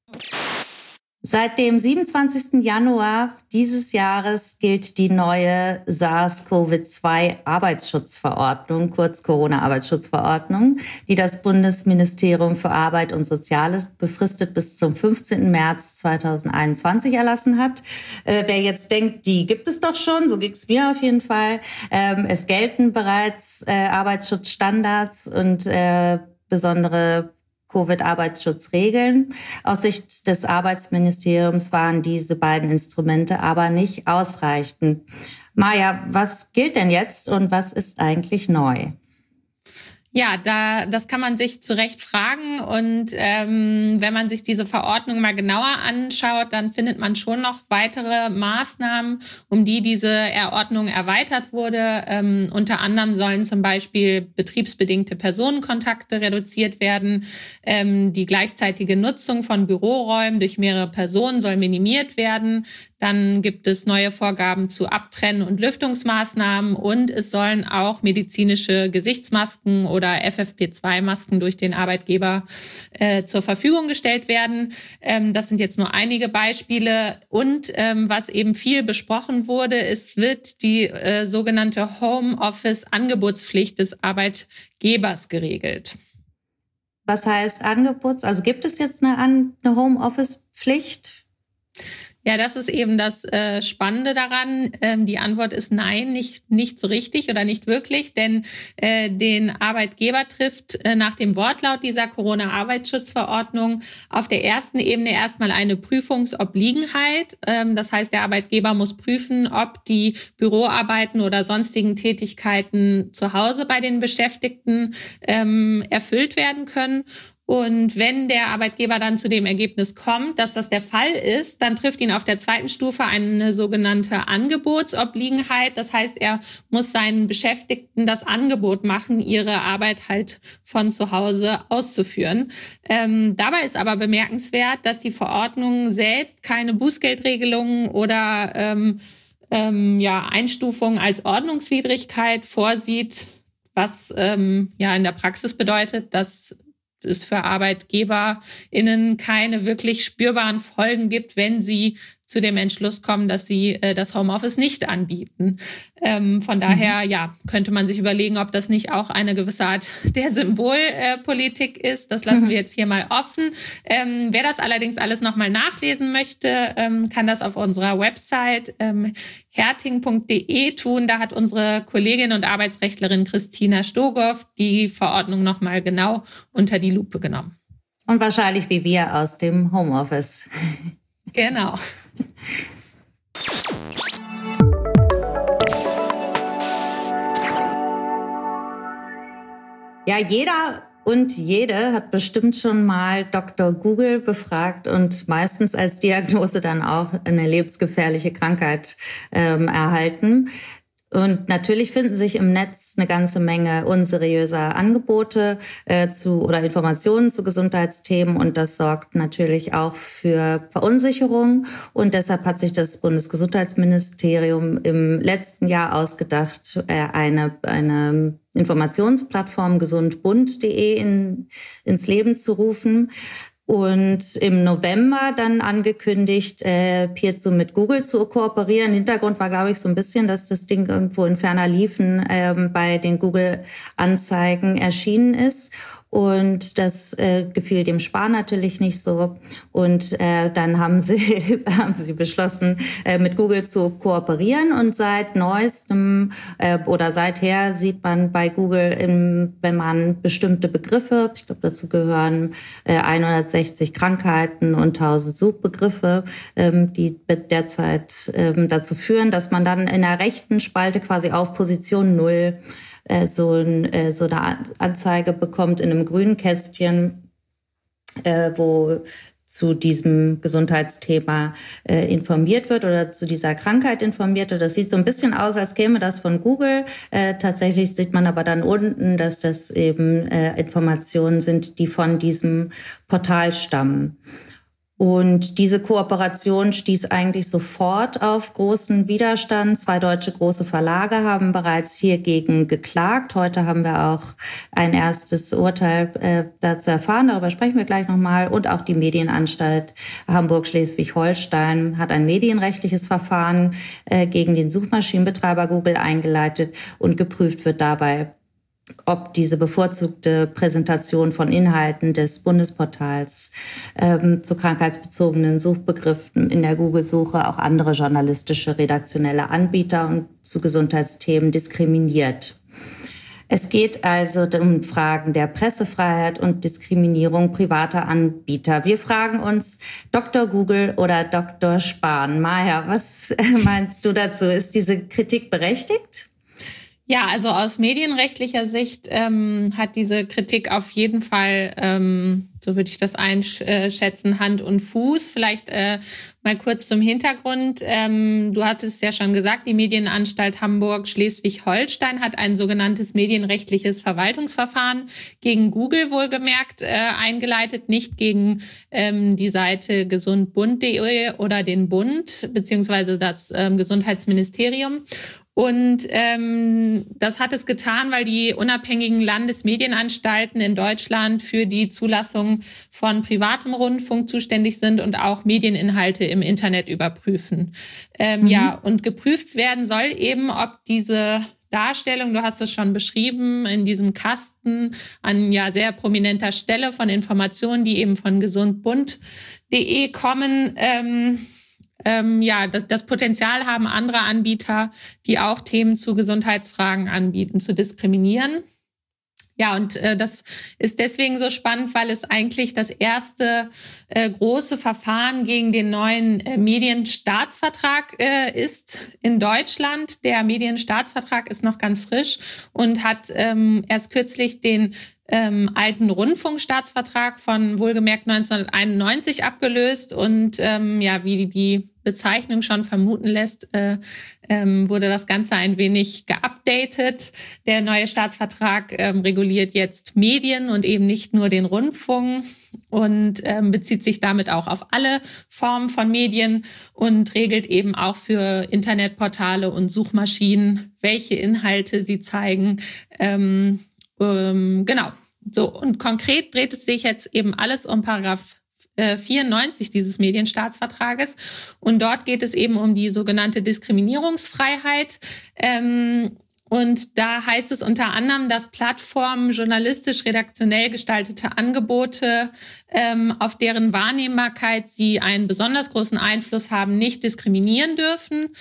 Seit dem siebenundzwanzigsten Januar dieses Jahres gilt die neue SARS-CoV zwei Arbeitsschutzverordnung, kurz Corona-Arbeitsschutzverordnung, die das Bundesministerium für Arbeit und Soziales befristet bis zum fünfzehnten März zweitausendeinundzwanzig erlassen hat. Äh, wer jetzt denkt, die gibt es doch schon, so ging's mir auf jeden Fall. Ähm, es gelten bereits äh, Arbeitsschutzstandards und äh, besondere Covid-Arbeitsschutzregeln. Aus Sicht des Arbeitsministeriums waren diese beiden Instrumente aber nicht ausreichend. Maja, was gilt denn jetzt und was ist eigentlich neu? Ja, da das kann man sich zu Recht fragen. Und ähm, wenn man sich diese Verordnung mal genauer anschaut, dann findet man schon noch weitere Maßnahmen, um die diese Erordnung erweitert wurde. Ähm, unter anderem sollen zum Beispiel betriebsbedingte Personenkontakte reduziert werden. Ähm, die gleichzeitige Nutzung von Büroräumen durch mehrere Personen soll minimiert werden. Dann gibt es neue Vorgaben zu Abtrennen- und Lüftungsmaßnahmen und es sollen auch medizinische Gesichtsmasken oder F F P zwei Masken durch den Arbeitgeber äh, zur Verfügung gestellt werden. Ähm, das sind jetzt nur einige Beispiele. Und ähm, was eben viel besprochen wurde, es wird die äh, sogenannte Homeoffice-Angebotspflicht des Arbeitgebers geregelt. Was heißt Angebots? Also gibt es jetzt eine, eine Homeoffice-Pflicht? Ja, das ist eben das äh, Spannende daran. Ähm, die Antwort ist nein, nicht nicht so richtig oder nicht wirklich, denn äh, den Arbeitgeber trifft äh, nach dem Wortlaut dieser Corona-Arbeitsschutzverordnung auf der ersten Ebene erstmal eine Prüfungsobliegenheit. Ähm, das heißt, der Arbeitgeber muss prüfen, ob die Büroarbeiten oder sonstigen Tätigkeiten zu Hause bei den Beschäftigten ähm, erfüllt werden können. Und wenn der Arbeitgeber dann zu dem Ergebnis kommt, dass das der Fall ist, dann trifft ihn auf der zweiten Stufe eine sogenannte Angebotsobliegenheit. Das heißt, er muss seinen Beschäftigten das Angebot machen, ihre Arbeit halt von zu Hause auszuführen. Ähm, dabei ist aber bemerkenswert, dass die Verordnung selbst keine Bußgeldregelungen oder ähm, ähm, ja, Einstufungen als Ordnungswidrigkeit vorsieht, was ähm, ja in der Praxis bedeutet, dass es für ArbeitgeberInnen keine wirklich spürbaren Folgen gibt, wenn sie zu dem Entschluss kommen, dass sie äh, das Homeoffice nicht anbieten. Ähm, von daher, mhm. ja, könnte man sich überlegen, ob das nicht auch eine gewisse Art der Symbolpolitik äh, ist. Das lassen mhm. wir jetzt hier mal offen. Ähm, wer das allerdings alles nochmal nachlesen möchte, ähm, kann das auf unserer Website ähm, herting punkt de tun. Da hat unsere Kollegin und Arbeitsrechtlerin Christina Stogow die Verordnung nochmal genau unter die Lupe genommen. Und wahrscheinlich wie wir aus dem Homeoffice. Genau. Ja, jeder und jede hat bestimmt schon mal Doktor Google befragt und meistens als Diagnose dann auch eine lebensgefährliche Krankheit ähm, erhalten. Und natürlich finden sich im Netz eine ganze Menge unseriöser Angebote äh, zu oder Informationen zu Gesundheitsthemen und das sorgt natürlich auch für Verunsicherung. Und deshalb hat sich das Bundesgesundheitsministerium im letzten Jahr ausgedacht, äh, eine eine Informationsplattform gesundbund punkt de in, ins Leben zu rufen. Und im November dann angekündigt, äh, Piezo mit Google zu kooperieren. Hintergrund war, glaube ich, so ein bisschen, dass das Ding irgendwo in ferner Liefen ähm, bei den Google-Anzeigen erschienen ist. Und das äh, gefiel dem Spar natürlich nicht so. Und äh, dann haben sie haben sie beschlossen, äh, mit Google zu kooperieren. Und seit neuestem äh, oder seither sieht man bei Google, im, wenn man bestimmte Begriffe, ich glaube dazu gehören äh, hundertsechzig Krankheiten und tausend Suchbegriffe, ähm, die derzeit ähm, dazu führen, dass man dann in der rechten Spalte quasi auf Position null so, ein, so eine Anzeige bekommt in einem grünen Kästchen, äh, wo zu diesem Gesundheitsthema äh, informiert wird oder zu dieser Krankheit informiert wird. Das sieht so ein bisschen aus, als käme das von Google. Äh, tatsächlich sieht man aber dann unten, dass das eben äh, Informationen sind, die von diesem Portal stammen. Und diese Kooperation stieß eigentlich sofort auf großen Widerstand. Zwei deutsche große Verlage haben bereits hiergegen geklagt. Heute haben wir auch ein erstes Urteil äh, dazu erfahren. Darüber sprechen wir gleich nochmal. Und auch die Medienanstalt Hamburg-Schleswig-Holstein hat ein medienrechtliches Verfahren äh, gegen den Suchmaschinenbetreiber Google eingeleitet. Und geprüft wird dabei, ob diese bevorzugte Präsentation von Inhalten des Bundesportals ähm, zu krankheitsbezogenen Suchbegriffen in der Google-Suche auch andere journalistische, redaktionelle Anbieter und zu Gesundheitsthemen diskriminiert. Es geht also um Fragen der Pressefreiheit und Diskriminierung privater Anbieter. Wir fragen uns, Doktor Google oder Doktor Spahn? Maja, was meinst du dazu? Ist diese Kritik berechtigt? Ja, also aus medienrechtlicher Sicht ähm, hat diese Kritik auf jeden Fall, ähm, so würde ich das einschätzen, Hand und Fuß. Vielleicht äh, mal kurz zum Hintergrund. Ähm, du hattest ja schon gesagt, die Medienanstalt Hamburg-Schleswig-Holstein hat ein sogenanntes medienrechtliches Verwaltungsverfahren gegen Google wohlgemerkt äh, eingeleitet, nicht gegen ähm, die Seite gesundbund punkt de oder den Bund beziehungsweise das ähm, Gesundheitsministerium. Und ähm, das hat es getan, weil die unabhängigen Landesmedienanstalten in Deutschland für die Zulassung von privatem Rundfunk zuständig sind und auch Medieninhalte im Internet überprüfen. Ähm, mhm. Ja, und geprüft werden soll eben, ob diese Darstellung, du hast es schon beschrieben, in diesem Kasten an ja sehr prominenter Stelle von Informationen, die eben von gesundbund punkt de kommen, ähm, Ähm, ja, das, das Potenzial haben, andere Anbieter, die auch Themen zu Gesundheitsfragen anbieten, zu diskriminieren. Ja, und äh, das ist deswegen so spannend, weil es eigentlich das erste äh, große Verfahren gegen den neuen äh, Medienstaatsvertrag äh, ist in Deutschland. Der Medienstaatsvertrag ist noch ganz frisch und hat ähm, erst kürzlich den ähm, alten Rundfunkstaatsvertrag von wohlgemerkt neunzehnhunderteinundneunzig abgelöst. Und ähm, ja, wie die Bezeichnung schon vermuten lässt, äh, ähm, wurde das Ganze ein wenig geupdatet. Der neue Staatsvertrag ähm, reguliert jetzt Medien und eben nicht nur den Rundfunk und ähm, bezieht sich damit auch auf alle Formen von Medien und regelt eben auch für Internetportale und Suchmaschinen, welche Inhalte sie zeigen. Ähm, ähm, genau. So, und konkret dreht es sich jetzt eben alles um Paragraph vierundneunzig dieses Medienstaatsvertrages. Und dort geht es eben um die sogenannte Diskriminierungsfreiheit. Ähm, und da heißt es unter anderem, dass Plattformen journalistisch redaktionell gestaltete Angebote, ähm, auf deren Wahrnehmbarkeit sie einen besonders großen Einfluss haben, nicht diskriminieren dürfen.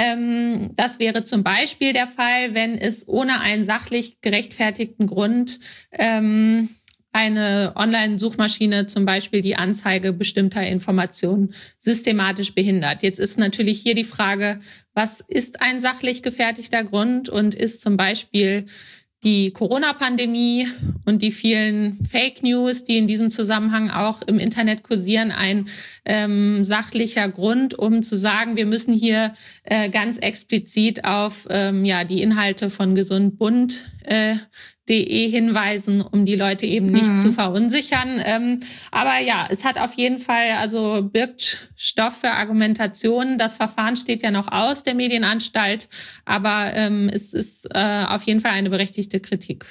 Ähm, das wäre zum Beispiel der Fall, wenn es ohne einen sachlich gerechtfertigten Grund ähm, eine Online-Suchmaschine zum Beispiel die Anzeige bestimmter Informationen systematisch behindert. Jetzt ist natürlich hier die Frage, was ist ein sachlich gefertigter Grund und ist zum Beispiel die Corona-Pandemie und die vielen Fake News, die in diesem Zusammenhang auch im Internet kursieren, ein ähm, sachlicher Grund, um zu sagen, wir müssen hier äh, ganz explizit auf ähm, ja die Inhalte von gesundbund äh, de hinweisen, um die Leute eben nicht mhm. zu verunsichern. Ähm, aber ja, es hat auf jeden Fall, also birgt Stoff für Argumentationen. Das Verfahren steht ja noch aus, der Medienanstalt, aber ähm, es ist äh, auf jeden Fall eine berechtigte Kritik.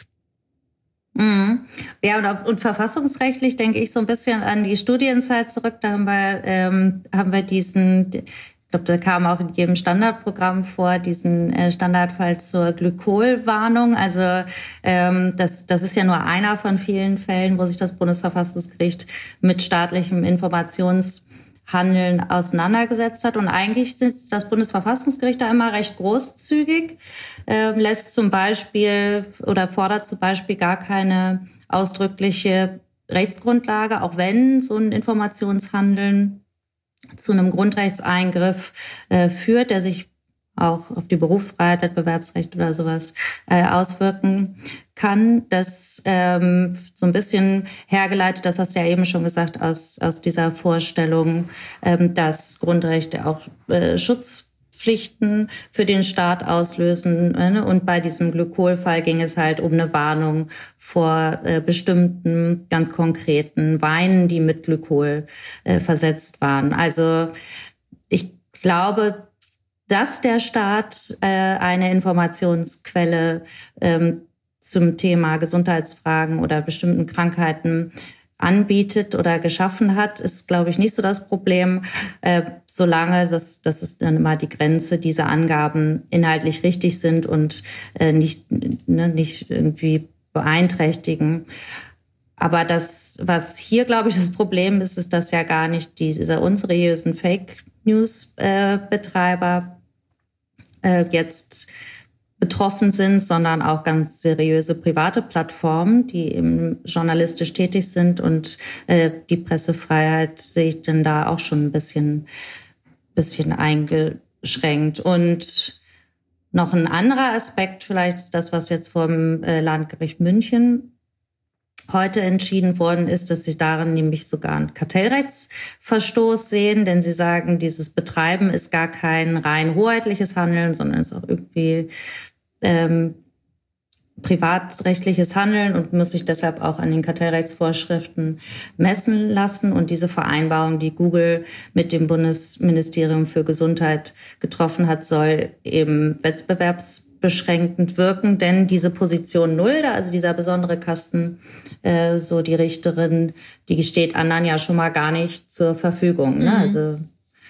Mhm. Ja, und, auf, und verfassungsrechtlich denke ich so ein bisschen an die Studienzeit zurück. Da haben wir, ähm, haben wir diesen... Ich glaube, da kam auch in jedem Standardprogramm vor, diesen äh, Standardfall zur Glykolwarnung. Also ähm, das, das ist ja nur einer von vielen Fällen, wo sich das Bundesverfassungsgericht mit staatlichem Informationshandeln auseinandergesetzt hat. Und eigentlich ist das Bundesverfassungsgericht da immer recht großzügig, äh, lässt zum Beispiel oder fordert zum Beispiel gar keine ausdrückliche Rechtsgrundlage, auch wenn so ein Informationshandeln zu einem Grundrechtseingriff äh, führt, der sich auch auf die Berufsfreiheit, Wettbewerbsrecht oder sowas äh, auswirken kann, das ähm, so ein bisschen hergeleitet, das hast du ja eben schon gesagt, aus, aus dieser Vorstellung, ähm, dass Grundrechte auch äh, Schutzpflichten für den Staat auslösen. Ne? Und bei diesem Glykolfall ging es halt um eine Warnung vor äh, bestimmten ganz konkreten Weinen, die mit Glykol äh, versetzt waren. Also ich glaube, dass der Staat äh, eine Informationsquelle ähm, zum Thema Gesundheitsfragen oder bestimmten Krankheiten anbietet oder geschaffen hat, ist, glaube ich, nicht so das Problem, äh, solange das, das ist dann immer die Grenze, diese Angaben inhaltlich richtig sind und äh, nicht, ne, nicht irgendwie beeinträchtigen. Aber das, was hier, glaube ich, das Problem ist, ist, dass ja gar nicht diese unseriösen Fake-News-Betreiber äh, jetzt betroffen sind, sondern auch ganz seriöse private Plattformen, die eben journalistisch tätig sind. Und äh, die Pressefreiheit sehe ich denn da auch schon ein bisschen, bisschen eingeschränkt. Und noch ein anderer Aspekt vielleicht ist das, was jetzt vom äh, Landgericht München heute entschieden worden ist, dass sie darin nämlich sogar einen Kartellrechtsverstoß sehen, denn sie sagen, dieses Betreiben ist gar kein rein hoheitliches Handeln, sondern ist auch irgendwie ähm, privatrechtliches Handeln und muss sich deshalb auch an den Kartellrechtsvorschriften messen lassen. Und diese Vereinbarung, die Google mit dem Bundesministerium für Gesundheit getroffen hat, soll eben wettbewerbsbeschränkend wirken, denn diese Position Null, also dieser besondere Kasten, äh, so die Richterin, die steht anderen ja schon mal gar nicht zur Verfügung. Ne? Mhm. Also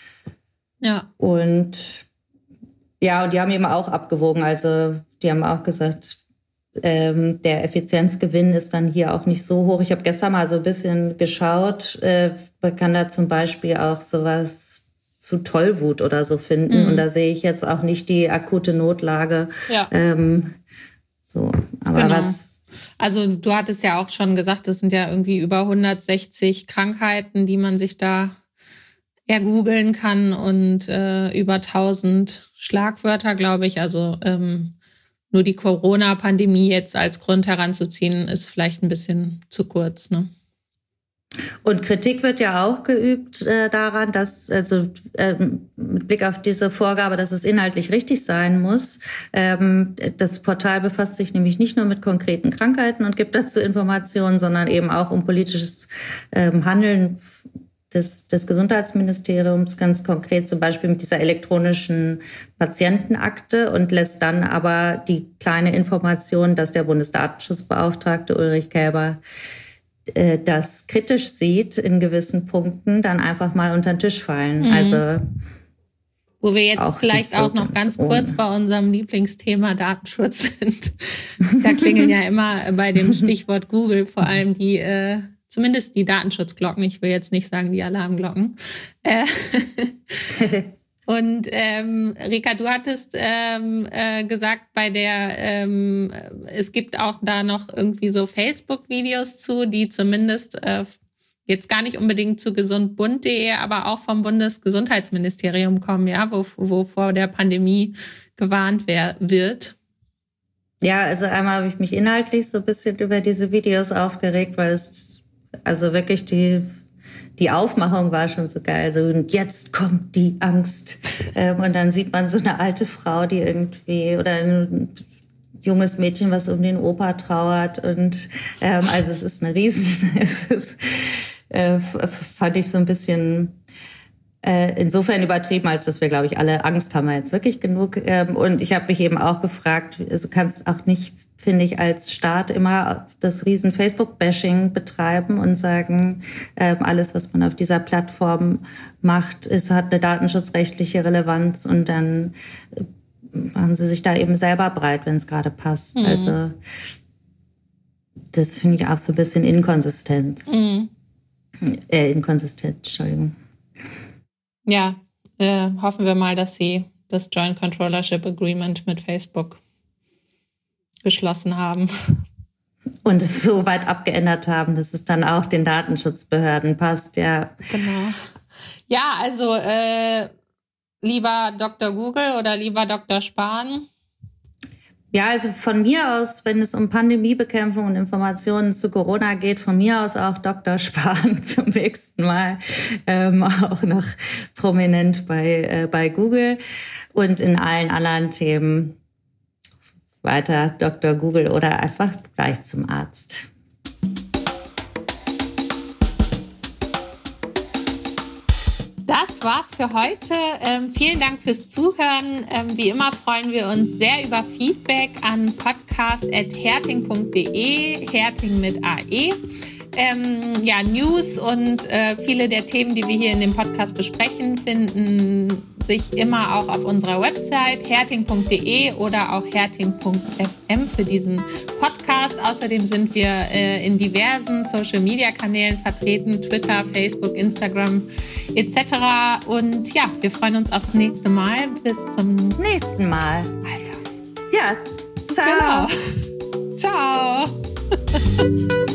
ja. Und ja, und die haben eben auch abgewogen. Also die haben auch gesagt, ähm, der Effizienzgewinn ist dann hier auch nicht so hoch. Ich habe gestern mal so ein bisschen geschaut. Äh, man kann da zum Beispiel auch sowas zu Tollwut oder so finden. Mhm. Und da sehe ich jetzt auch nicht die akute Notlage. Ja. Ähm, so, aber genau. was... Also du hattest ja auch schon gesagt, das sind ja irgendwie über hundertsechzig Krankheiten, die man sich da ergoogeln kann und äh, über tausend Schlagwörter, glaube ich. Also ähm, nur die Corona-Pandemie jetzt als Grund heranzuziehen, ist vielleicht ein bisschen zu kurz, ne? Und Kritik wird ja auch geübt äh, daran, dass, also ähm, mit Blick auf diese Vorgabe, dass es inhaltlich richtig sein muss. Ähm, das Portal befasst sich nämlich nicht nur mit konkreten Krankheiten und gibt dazu Informationen, sondern eben auch um politisches ähm, Handeln des, des Gesundheitsministeriums, ganz konkret zum Beispiel mit dieser elektronischen Patientenakte und lässt dann aber die kleine Information, dass der Bundesdatenschutzbeauftragte Ulrich Kälber das kritisch sieht in gewissen Punkten, dann einfach mal unter den Tisch fallen. Mhm. Also wo wir jetzt auch vielleicht so auch noch ganz ohne. kurz bei unserem Lieblingsthema Datenschutz sind. Da klingeln ja immer bei dem Stichwort Google vor allem die, äh, zumindest die Datenschutzglocken. Ich will jetzt nicht sagen die Alarmglocken. Äh, Und ähm, Rika, du hattest ähm, äh, gesagt, bei der ähm, es gibt auch da noch irgendwie so Facebook-Videos zu, die zumindest äh, jetzt gar nicht unbedingt zu gesundbund punkt de, aber auch vom Bundesgesundheitsministerium kommen, ja, wo, wo vor der Pandemie gewarnt wer- wird. Ja, also einmal habe ich mich inhaltlich so ein bisschen über diese Videos aufgeregt, weil es also wirklich die Die Aufmachung war schon so geil. So, und jetzt kommt die Angst. Ähm, und dann sieht man so eine alte Frau, die irgendwie, oder ein junges Mädchen, was um den Opa trauert. Und ähm, also es ist eine riesen, es ist, äh, fand ich so ein bisschen äh, insofern übertrieben, als dass wir, glaube ich, alle Angst haben wir jetzt wirklich genug. Ähm, und ich habe mich eben auch gefragt, also kannst auch nicht, finde ich, als Staat immer das riesen Facebook-Bashing betreiben und sagen, äh, alles, was man auf dieser Plattform macht, ist, hat eine datenschutzrechtliche Relevanz und dann äh, machen sie sich da eben selber breit, wenn es gerade passt. Mhm. Also das finde ich auch so ein bisschen inkonsistent. Mhm. Äh, inkonsistent, Entschuldigung. Ja, äh, hoffen wir mal, dass sie das Joint Controllership Agreement mit Facebook geschlossen haben. Und es so weit abgeändert haben, dass es dann auch den Datenschutzbehörden passt, ja. Genau. Ja, also äh, lieber Doktor Google oder lieber Doktor Spahn? Ja, also von mir aus, wenn es um Pandemiebekämpfung und Informationen zu Corona geht, von mir aus auch Doktor Spahn zum nächsten Mal, ähm, auch noch prominent bei, äh, bei Google und in allen anderen Themen weiter Doktor Google oder einfach gleich zum Arzt. Das war's für heute. Ähm, vielen Dank fürs Zuhören. Ähm, wie immer freuen wir uns sehr über Feedback an podcast at herting punkt de, Herting mit A E. Ähm, ja, News und äh, viele der Themen, die wir hier in dem Podcast besprechen, finden sich immer auch auf unserer Website herting punkt de oder auch herting punkt f m für diesen Podcast. Außerdem sind wir äh, in diversen Social-Media-Kanälen vertreten, Twitter, Facebook, Instagram et cetera. Und ja, wir freuen uns aufs nächste Mal. Bis zum nächsten Mal. Alter. Ja, ciao. Genau. Ciao.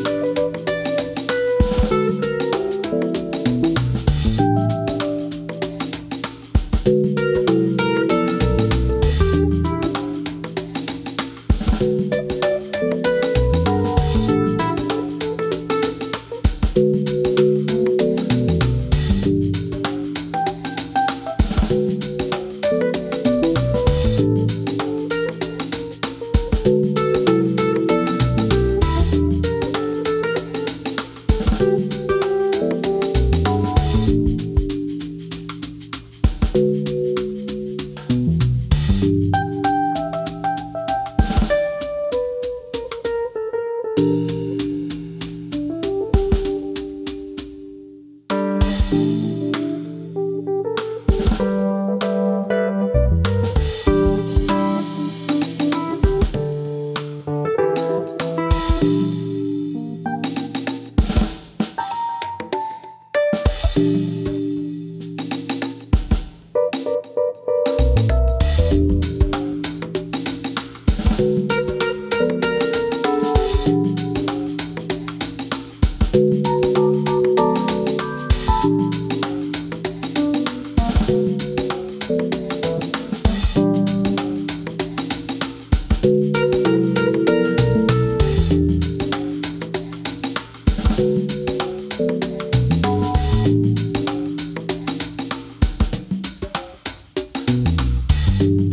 Thank you.